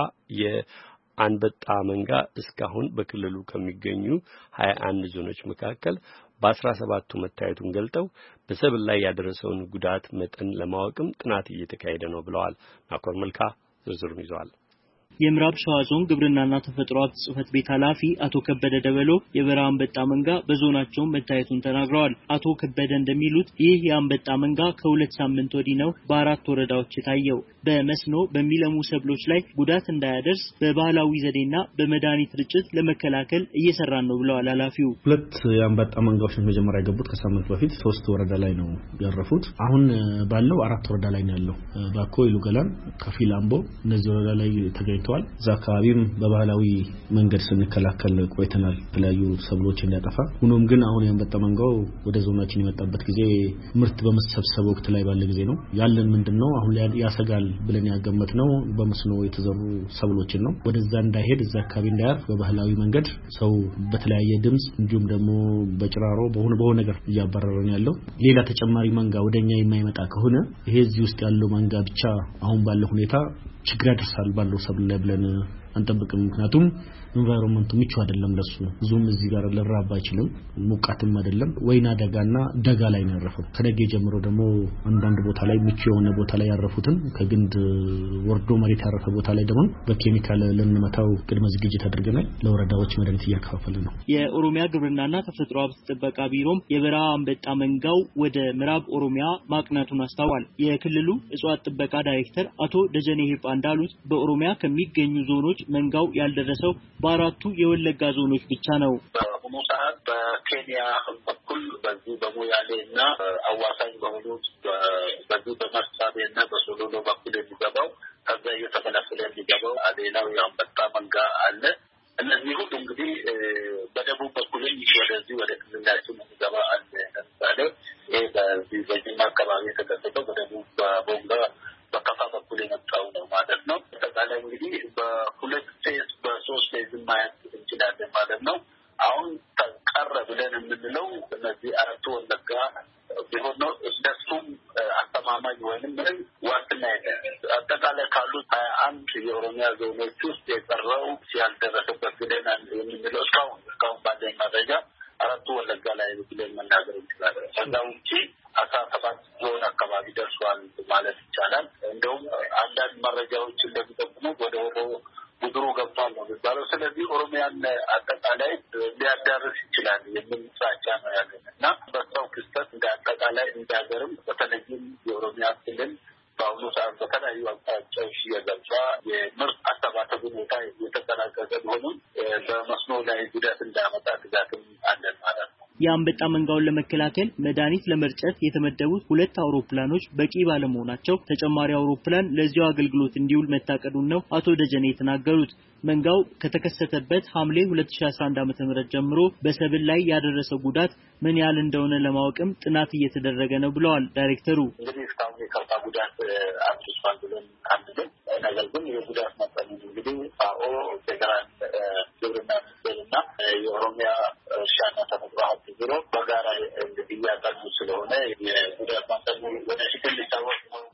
የአንበጣ መንጋ እስካሁን በክልሉ ከሚገኙ ሀያ አንድ ዞኖች መካከል በአስራ ሰባቱ መታየቱን ገልጠው በሰብል ላይ ያደረሰውን ጉዳት መጠን ለማወቅም ጥናት እየተካሄደ ነው ብለዋል። ናኮር መልካ ዝርዝሩን ይዟል። የምዕራብ ሸዋ ዞን ግብርናና ተፈጥሮ ሀብት ጽሕፈት ቤት ኃላፊ አቶ ከበደ ደበሎ የበረሃ አንበጣ መንጋ በዞናቸው መታየቱን ተናግረዋል። አቶ ከበደ እንደሚሉት ይህ የአንበጣ መንጋ ከሁለት ሳምንት ወዲህ ነው በአራት ወረዳዎች የታየው። በመስኖ በሚለሙ ሰብሎች ላይ ጉዳት እንዳያደርስ በባህላዊ ዘዴና በመድኃኒት ርጭት ለመከላከል እየሰራን ነው ብለዋል ኃላፊው። ሁለት የአንበጣ መንጋዎች መጀመሪያ የገቡት ከሳምንት በፊት ሶስት ወረዳ ላይ ነው ያረፉት። አሁን ባለው አራት ወረዳ ላይ ነው ያለው። ባኮ፣ ኢሉገላን፣ ከፊል አምቦ እነዚህ ወረዳ ላይ ተገኝተዋል። እዛ አካባቢም በባህላዊ መንገድ ስንከላከል ቆይተናል የተለያዩ ሰብሎች እንዳያጠፋ። ሆኖም ግን አሁን የአንበጣ መንጋው ወደ ዞናችን የመጣበት ጊዜ ምርት በመሰብሰብ ወቅት ላይ ባለ ጊዜ ነው። ያለን ምንድነው አሁን ያሰጋል ብለን ያገመትነው በመስኖ የተዘሩ ሰብሎችን ነው። ወደዛ እንዳይሄድ እዛ አካባቢ እንዳያርፍ በባህላዊ መንገድ ሰው በተለያየ ድምጽ እንዲሁም ደግሞ በጭራሮ በሆነ በሆነ ነገር እያባረረን ያለው። ሌላ ተጨማሪ መንጋ ወደኛ የማይመጣ ከሆነ ይሄ እዚህ ውስጥ ያለው መንጋ ብቻ አሁን ባለው ሁኔታ ችግር ያደርሳል ባለው ሰብል ላይ ብለን አንጠብቅም። ምክንያቱም ኢንቫይሮንመንቱ ምቹ አይደለም ለሱ። ብዙም እዚህ ጋር ለራባ አይችልም። ሙቃትም አይደለም። ወይና ደጋና ደጋ ላይ ነው ያረፈው። ከደጋ ጀምሮ ደግሞ አንዳንድ ቦታ ላይ ምቹ የሆነ ቦታ ላይ ያረፉትን ከግንድ ወርዶ መሬት ያረፈ ቦታ ላይ ደግሞ በኬሚካል ለንመታው ቅድመ ዝግጅት አድርገናል። ለወረዳዎች መድኃኒት እያከፋፈልን ነው። የኦሮሚያ ግብርናና ተፈጥሮ ሀብት ጥበቃ ቢሮም የበረሃ አንበጣ መንጋው ወደ ምዕራብ ኦሮሚያ ማቅናቱን አስታውቋል። የክልሉ እጽዋት ጥበቃ ዳይሬክተር አቶ ደጀኔ ሂርጳ እንዳሉት በኦሮሚያ ከሚገኙ ዞኖች መንጋው ያልደረሰው በአራቱ የወለጋ ዞኖች ብቻ ነው። በአሁኑ ሰዓት በኬንያ በኩል በዚህ በሞያሌና አዋሳኝ በሆኑት በዚህ በመርሳቤና በሶሎሎ በኩል የሚገባው ከዛ እየተፈለፈለ የሚገባው ሌላው የአንበጣ መንጋ አለ። እነዚህ ሁሉ እንግዲህ በደቡብ በኩልም ወደዚህ ወደ ክልላችን የሚገባ አለ። ለምሳሌ ይሄ በዚህ በጅማ አካባቢ የተከሰተው በደቡብ በቦንጋ በከፋ በኩል የመጣው ነው ማለት ነው። አጠቃላይ እንግዲህ በሁለት ፌዝ በሶስት ፌዝ ማየት እንችላለን ማለት ነው። አሁን ተቀረ ብለን የምንለው እነዚህ አራቱ ወለጋ ቢሆን ነው። እነሱም አስተማማኝ ወይንም ምንም ዋስትና የለም። አጠቃላይ ካሉት ሀያ አንድ የኦሮሚያ ዞኖች ውስጥ የቀረው ያልደረሰበት ብለን የምንለው እስካሁን እስካሁን ባለኝ መረጃ አራቱ ወለጋ ላይ ብለን መናገር እንችላለን። ከዛ ውጪ አስራ ሰባት ዞን አካባቢ ደርሷል ማለት ይቻላል። እንደውም አንዳንድ መረጃዎች እንደሚጠቁሙት ወደ ወደ ጉድሩ ገብቷል ነው የሚባለው። ስለዚህ ኦሮሚያን አጠቃላይ ሊያዳርስ ይችላል የሚል ፍራቻ ነው ያለን እና በሰው ክስተት እንደ አጠቃላይ እንዳገርም በተለይም የኦሮሚያ ክልል በአሁኑ ሰዓት በተለያዩ አቅጣጫዎች እየገባ የምርት አሰባሰቡ ሁኔታ የተጠናቀቀ ቢሆንም በመስኖ ላይ ጉዳት እንዳያመጣ ስጋትም አለን ማለት ነው። የአንበጣ መንጋውን ለመከላከል መድኃኒት ለመርጨት የተመደቡት ሁለት አውሮፕላኖች በቂ ባለመሆናቸው ተጨማሪ አውሮፕላን ለዚሁ አገልግሎት እንዲውል መታቀዱን ነው አቶ ደጀኔ የተናገሩት። መንጋው ከተከሰተበት ሐምሌ ሁለት ሺህ አስራ አንድ ዓመተ ምህረት ጀምሮ በሰብል ላይ ያደረሰው ጉዳት ምን ያህል እንደሆነ ለማወቅም ጥናት እየተደረገ ነው ብለዋል ዳይሬክተሩ። እንግዲህ እስካሁን የከፋ ጉዳት አድርሷል ብለን አንልም። ነገር ግን የጉዳት መጠኑ እንግዲህ ፋኦ ፌዴራል ግብርና ሚኒስቴርና የኦሮሚያ እርሻና ተፈጥሮ ሀብት ቢሮ በጋራ እያጠኑ ስለሆነ የጉዳት መጠኑ ወደፊት ሊታወቅ ነው።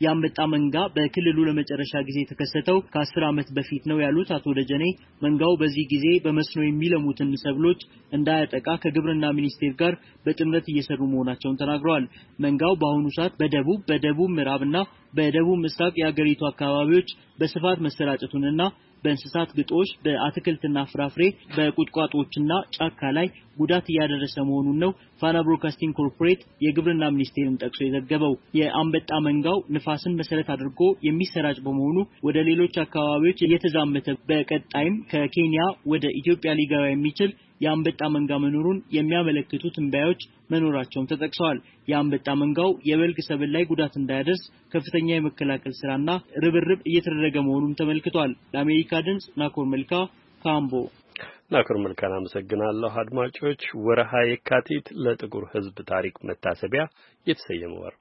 የአንበጣ መንጋ በክልሉ ለመጨረሻ ጊዜ የተከሰተው ከአስር ዓመት በፊት ነው ያሉት አቶ ደጀኔ መንጋው በዚህ ጊዜ በመስኖ የሚለሙትን ሰብሎች እንዳያጠቃ ከግብርና ሚኒስቴር ጋር በጥምረት እየሰሩ መሆናቸውን ተናግረዋል። መንጋው በአሁኑ ሰዓት በደቡብ በደቡብ ምዕራብና በደቡብ ምስራቅ የአገሪቱ አካባቢዎች በስፋት መሰራጨቱንና በእንስሳት ግጦሽ በአትክልትና ፍራፍሬ በቁጥቋጦዎችና ጫካ ላይ ጉዳት እያደረሰ መሆኑን ነው ፋና ብሮድካስቲንግ ኮርፖሬት የግብርና ሚኒስቴርን ጠቅሶ የዘገበው። የአንበጣ መንጋው ንፋስን መሰረት አድርጎ የሚሰራጭ በመሆኑ ወደ ሌሎች አካባቢዎች እየተዛመተ በቀጣይም ከኬንያ ወደ ኢትዮጵያ ሊገባ የሚችል የአንበጣ መንጋ መኖሩን የሚያመለክቱ ትንበያዎች መኖራቸውን ተጠቅሰዋል። የአንበጣ መንጋው የበልግ ሰብል ላይ ጉዳት እንዳያደርስ ከፍተኛ የመከላከል ስራና ርብርብ እየተደረገ መሆኑን ተመልክቷል። ለአሜሪካ ድምጽ ናኮር መልካ ካምቦ። ናኮር መልካን አመሰግናለሁ። አድማጮች፣ ወርሃ የካቲት ለጥቁር ሕዝብ ታሪክ መታሰቢያ የተሰየመ ወር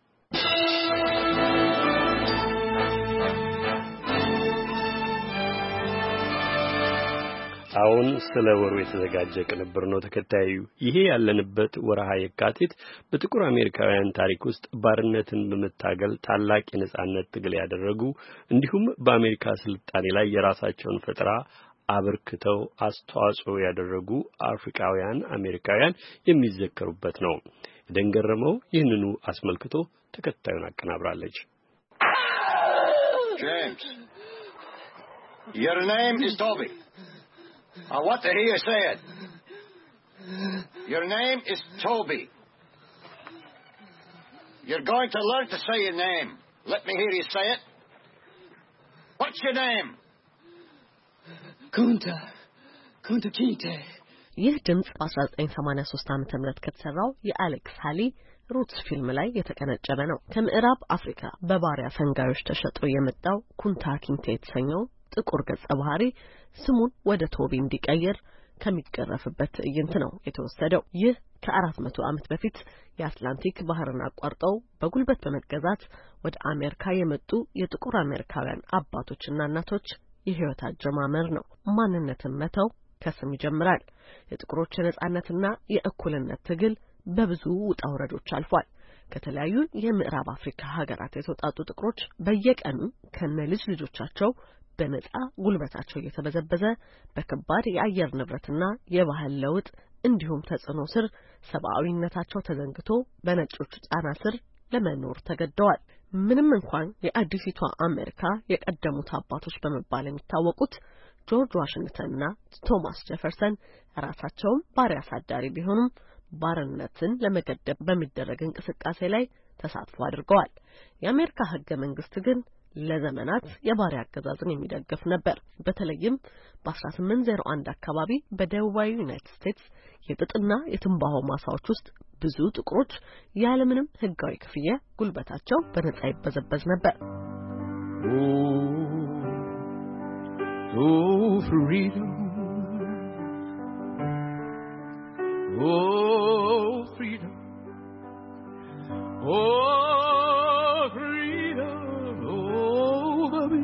አሁን ስለ ወሩ የተዘጋጀ ቅንብር ነው ተከታዩ። ይሄ ያለንበት ወርሃ የካቲት በጥቁር አሜሪካውያን ታሪክ ውስጥ ባርነትን በመታገል ታላቅ የነጻነት ትግል ያደረጉ እንዲሁም በአሜሪካ ስልጣኔ ላይ የራሳቸውን ፈጠራ አበርክተው አስተዋጽኦ ያደረጉ አፍሪካውያን አሜሪካውያን የሚዘከሩበት ነው። ደንገረመው ይህንኑ አስመልክቶ ተከታዩን አቀናብራለች። James, your name is Toby. I want to hear you say it. Your name is Toby. You're going to learn to say your name. Let me hear you say it. What's your name? Kunta. Kunta Kinte. ይህ ድምጽ በ1983 ዓመተ ምህረት ከተሰራው የአሌክስ ሃሊ ሩትስ ፊልም ላይ የተቀነጨበ ነው። ከምዕራብ አፍሪካ በባሪያ ፈንጋዮች ተሸጦ የመጣው ኩንታ ኪንቴ የተሰኘው ጥቁር ገጸ ባህሪ ስሙን ወደ ቶቢ እንዲቀየር ከሚገረፍበት ትዕይንት ነው የተወሰደው። ይህ ከአራት መቶ ዓመት በፊት የአትላንቲክ ባህርን አቋርጠው በጉልበት በመገዛት ወደ አሜሪካ የመጡ የጥቁር አሜሪካውያን አባቶችና እናቶች የህይወት አጀማመር ነው። ማንነትን መተው ከስም ይጀምራል። የጥቁሮች ነጻነትና የእኩልነት ትግል በብዙ ውጣ ውረዶች አልፏል። ከተለያዩ የምዕራብ አፍሪካ ሀገራት የተውጣጡ ጥቁሮች በየቀኑ ከነልጅ ልጆቻቸው በነጻ ጉልበታቸው እየተበዘበዘ በከባድ የአየር ንብረትና የባህል ለውጥ እንዲሁም ተጽዕኖ ስር ሰብአዊነታቸው ተዘንግቶ በነጮች ጫና ስር ለመኖር ተገደዋል። ምንም እንኳን የአዲሲቷ አሜሪካ የቀደሙት አባቶች በመባል የሚታወቁት ጆርጅ ዋሽንግተንና ቶማስ ጄፈርሰን ራሳቸውም ባሪያ አሳዳሪ ቢሆኑም ባርነትን ለመገደብ በሚደረግ እንቅስቃሴ ላይ ተሳትፎ አድርገዋል። የአሜሪካ ህገ መንግስት ግን ለዘመናት የባሪያ አገዛዝን የሚደግፍ ነበር። በተለይም በ1801 አካባቢ በደቡባዊ ዩናይትድ ስቴትስ የጥጥና የትንባሆ ማሳዎች ውስጥ ብዙ ጥቁሮች ያለምንም ህጋዊ ክፍያ ጉልበታቸው በነጻ ይበዘበዝ ነበር። Oh, freedom. Oh, freedom. Oh, freedom over me.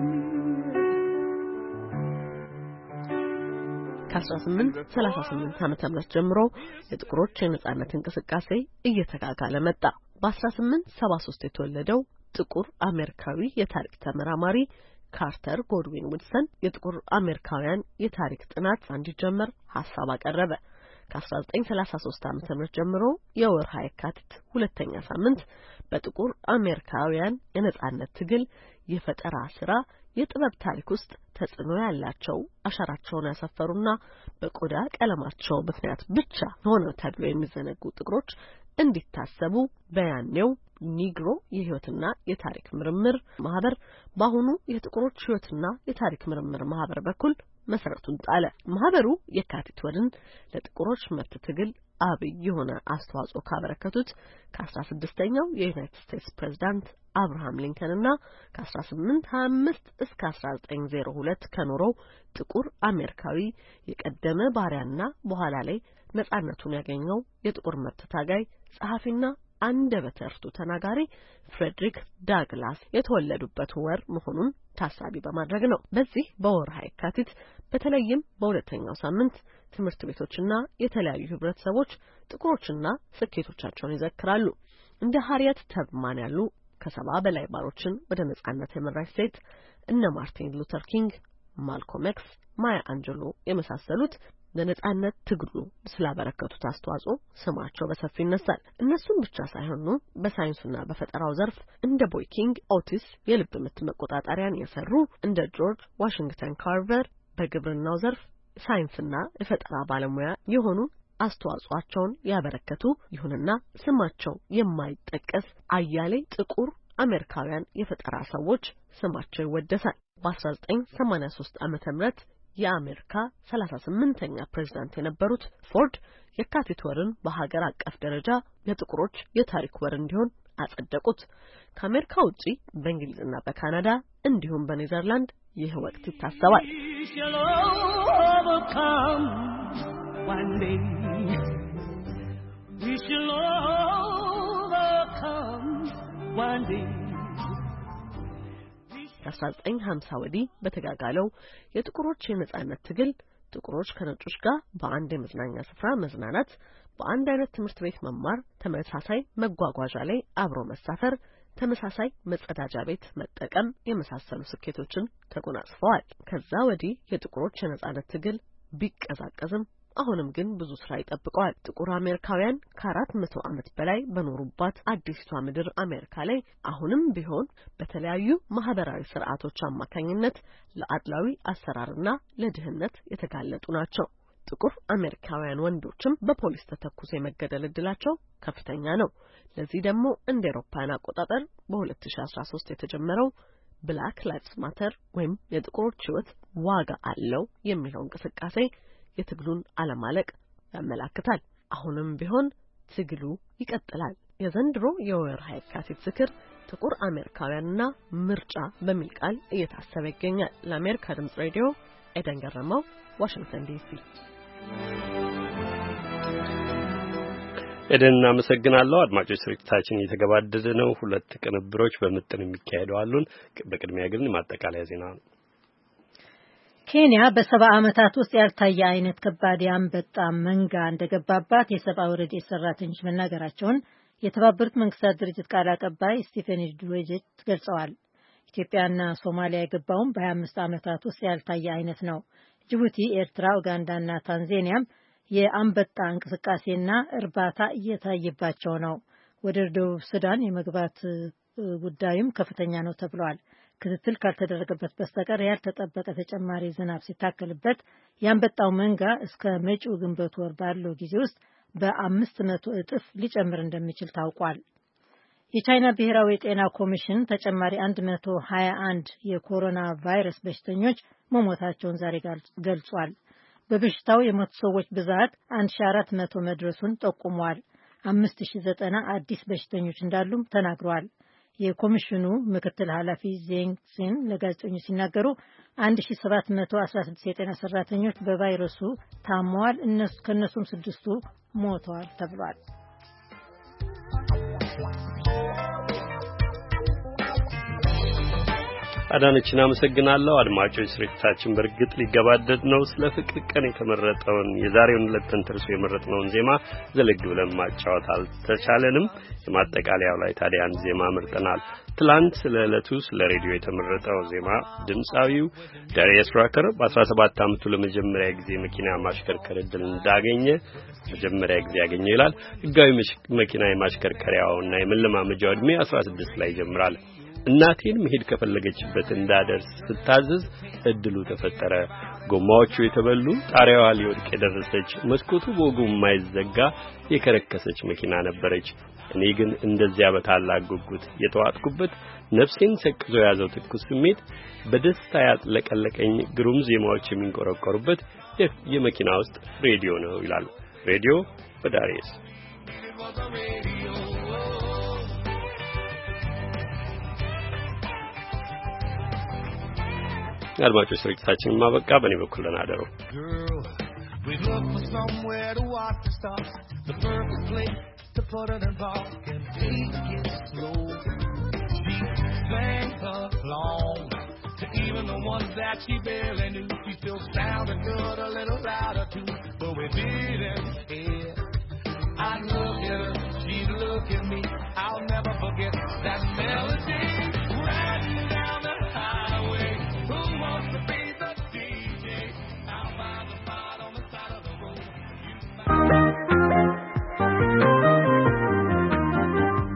ከ1838 ዓመተ ምህረት ጀምሮ የጥቁሮች የነጻነት እንቅስቃሴ እየተጋጋለ መጣ። በ1873 የተወለደው ጥቁር አሜሪካዊ የታሪክ ተመራማሪ ካርተር ጎድዊን ውድሰን የጥቁር አሜሪካውያን የታሪክ ጥናት እንዲጀመር ሐሳብ አቀረበ። ከ1933 ዓመተ ምህረት ጀምሮ የወርሃ የካቲት ሁለተኛ ሳምንት በጥቁር አሜሪካውያን የነጻነት ትግል የፈጠራ ስራ የጥበብ ታሪክ ውስጥ ተጽዕኖ ያላቸው አሻራቸውን ያሰፈሩና በቆዳ ቀለማቸው ምክንያት ብቻ ሆነው ተብሎ የሚዘነጉ ጥቁሮች እንዲታሰቡ በያኔው ኒግሮ የህይወትና የታሪክ ምርምር ማህበር በአሁኑ የጥቁሮች ህይወትና የታሪክ ምርምር ማህበር በኩል መሰረቱን ጣለ። ማህበሩ የካቲት ወርን ለጥቁሮች መብት ትግል አብይ የሆነ አስተዋጽኦ ካበረከቱት ከ16ኛው የዩናይትድ ስቴትስ ፕሬዝዳንት አብርሃም ሊንከንና ከ1825 እስከ አስራ ዘጠኝ ዜሮ ሁለት ከኖረው ጥቁር አሜሪካዊ የቀደመ ባሪያና በኋላ ላይ ነጻነቱን ያገኘው የጥቁር መብት ታጋይ ጸሐፊና አንደበተ ርቱዕ ተናጋሪ ፍሬድሪክ ዳግላስ የተወለዱበት ወር መሆኑን ታሳቢ በማድረግ ነው። በዚህ በወርሃ የካቲት በተለይም በሁለተኛው ሳምንት ትምህርት ቤቶችና የተለያዩ ህብረተሰቦች ጥቁሮችና ስኬቶቻቸውን ይዘክራሉ። እንደ ሃሪየት ተብማን ያሉ ከሰባ በላይ ባሮችን ወደ ነጻነት የመራች ሴት እነ ማርቲን ሉተር ኪንግ፣ ማልኮም ኤክስ፣ ማያ አንጀሎ የመሳሰሉት ለነጻነት ትግሉ ስላበረከቱት አስተዋጽኦ ስማቸው በሰፊው ይነሳል። እነሱም ብቻ ሳይሆኑ በሳይንሱና በፈጠራው ዘርፍ እንደ ቦይ ኪንግ ኦቲስ የልብ ምት መቆጣጠሪያን የሰሩ እንደ ጆርጅ ዋሽንግተን ካርቨር በግብርናው ዘርፍ ሳይንስና የፈጠራ ባለሙያ የሆኑ አስተዋጽኦአቸውን ያበረከቱ ይሁንና ስማቸው የማይጠቀስ አያሌ ጥቁር አሜሪካውያን የፈጠራ ሰዎች ስማቸው ይወደሳል። በ1983 ዓመተ ምህረት የአሜሪካ ሰላሳ ስምንተኛ ፕሬዝዳንት የነበሩት ፎርድ የካቲት ወርን በሀገር አቀፍ ደረጃ የጥቁሮች የታሪክ ወር እንዲሆን አጸደቁት። ከአሜሪካ ውጪ በእንግሊዝና በካናዳ እንዲሁም በኔዘርላንድ ይህ ወቅት ይታሰባል። One day we shall overcome. One day ከአስራ ዘጠኝ ሀምሳ ወዲህ በተጋጋለው የጥቁሮች የነጻነት ትግል ጥቁሮች ከነጮች ጋር በአንድ የመዝናኛ ስፍራ መዝናናት፣ በአንድ አይነት ትምህርት ቤት መማር፣ ተመሳሳይ መጓጓዣ ላይ አብሮ መሳፈር፣ ተመሳሳይ መጸዳጃ ቤት መጠቀም የመሳሰሉ ስኬቶችን ተጎናጽፈዋል። ከዛ ወዲህ የጥቁሮች የነጻነት ትግል ቢቀዛቀዝም አሁንም ግን ብዙ ስራ ይጠብቀዋል። ጥቁር አሜሪካውያን ከአራት መቶ ዓመት በላይ በኖሩባት አዲስቷ ምድር አሜሪካ ላይ አሁንም ቢሆን በተለያዩ ማህበራዊ ስርዓቶች አማካኝነት ለአድላዊ አሰራርና ለድህነት የተጋለጡ ናቸው። ጥቁር አሜሪካውያን ወንዶችም በፖሊስ ተተኩሶ የመገደል ዕድላቸው ከፍተኛ ነው። ለዚህ ደግሞ እንደ አውሮፓውያን አቆጣጠር በ2013 የተጀመረው ብላክ ላይቭስ ማተር ወይም የጥቁሮች ሕይወት ዋጋ አለው የሚለው እንቅስቃሴ የትግሉን አለማለቅ ያመለክታል። አሁንም ቢሆን ትግሉ ይቀጥላል። የዘንድሮ የወርሃ የካቲት ዝክር ጥቁር አሜሪካውያንና ምርጫ በሚል ቃል እየታሰበ ይገኛል። ለአሜሪካ ድምጽ ሬዲዮ ኤደን ገረመው፣ ዋሽንግተን ዲሲ። ኤደን እናመሰግናለሁ። አድማጮች ስርጭታችን እየተገባደደ ነው። ሁለት ቅንብሮች በምጥን የሚካሄዱ አሉን። በቅድሚያ ግን ማጠቃለያ ዜና ነው። ኬንያ በሰባ ዓመታት ውስጥ ያልታየ አይነት ከባድ የአንበጣ መንጋ እንደገባባት የሰብአዊ ረድኤት ሰራተኞች መናገራቸውን የተባበሩት መንግስታት ድርጅት ቃል አቀባይ ስቲፈን ዱሬጅት ገልጸዋል። ኢትዮጵያና ሶማሊያ የገባውም በሀያ አምስት ዓመታት ውስጥ ያልታየ አይነት ነው። ጅቡቲ፣ ኤርትራ፣ ኡጋንዳና ታንዛኒያም የአንበጣ እንቅስቃሴና እርባታ እየታየባቸው ነው። ወደ ደቡብ ሱዳን የመግባት ጉዳዩም ከፍተኛ ነው ተብሏል። ክትትል ካልተደረገበት በስተቀር ያልተጠበቀ ተጨማሪ ዝናብ ሲታከልበት የአንበጣው መንጋ እስከ መጪው ግንቦት ወር ባለው ጊዜ ውስጥ በአምስት መቶ እጥፍ ሊጨምር እንደሚችል ታውቋል። የቻይና ብሔራዊ የጤና ኮሚሽን ተጨማሪ አንድ መቶ ሀያ አንድ የኮሮና ቫይረስ በሽተኞች መሞታቸውን ዛሬ ገልጿል። በበሽታው የሞቱ ሰዎች ብዛት አንድ ሺህ አራት መቶ መድረሱን ጠቁሟል። አምስት ሺህ ዘጠና አዲስ በሽተኞች እንዳሉም ተናግረዋል። የኮሚሽኑ ምክትል ኃላፊ ዜንግ ሲን ለጋዜጠኞች ሲናገሩ አንድ ሺህ ሰባት መቶ አስራ ስድስት የጤና ሰራተኞች በቫይረሱ ታመዋል፣ እነሱ ከነሱም ስድስቱ ሞተዋል ተብሏል። አዳነችን አመሰግናለሁ። አድማጮች ስርጭታችን በርግጥ ሊገባደድ ነው። ስለ ፍቅር ቀን የተመረጠውን የዛሬውን ለተን ተርሶ የመረጥነውን ዜማ ዘለግ ብለን ማጫወት አልተቻለንም። የማጠቃለያው ላይ ታዲያ አንድ ዜማ መርጠናል። ትላንት ስለ ዕለቱ ስለ ሬዲዮ የተመረጠው ዜማ ድምጻዊው ዳሪየስ ራከር በአስራ ሰባት ዓመቱ ለመጀመሪያ ጊዜ መኪና ማሽከርከር ዕድል እንዳገኘ መጀመሪያ ጊዜ ያገኘው ይላል። ህጋዊ መኪና የማሽከርከሪያውና የመለማመጃው ዕድሜ አስራ ስድስት ላይ ይጀምራል። እናቴን መሄድ ከፈለገችበት እንዳደርስ ስታዘዝ እድሉ ተፈጠረ። ጎማዎቹ የተበሉ፣ ጣሪያዋ ሊወድቅ የደረሰች፣ መስኮቱ በወጉ የማይዘጋ የከረከሰች መኪና ነበረች። እኔ ግን እንደዚያ በታላቅ ጉጉት የተዋጥኩበት ነፍሴን ሰቅዞ ያዘው ትኩስ ስሜት በደስታ ያጥለቀለቀኝ ግሩም ዜማዎች የሚንቆረቆሩበት የመኪና ውስጥ ሬዲዮ ነው ይላል። ሬዲዮ በዳሪየስ አድማጮች ስርጭታችንን ማበቃ። በእኔ በኩል ደህና አደሩ። We look for somewhere to watch the stars, the perfect place to put it in park and take it slow. She sang along to even the ones that she barely knew. She still sounded good, a little louder too, but we didn't care.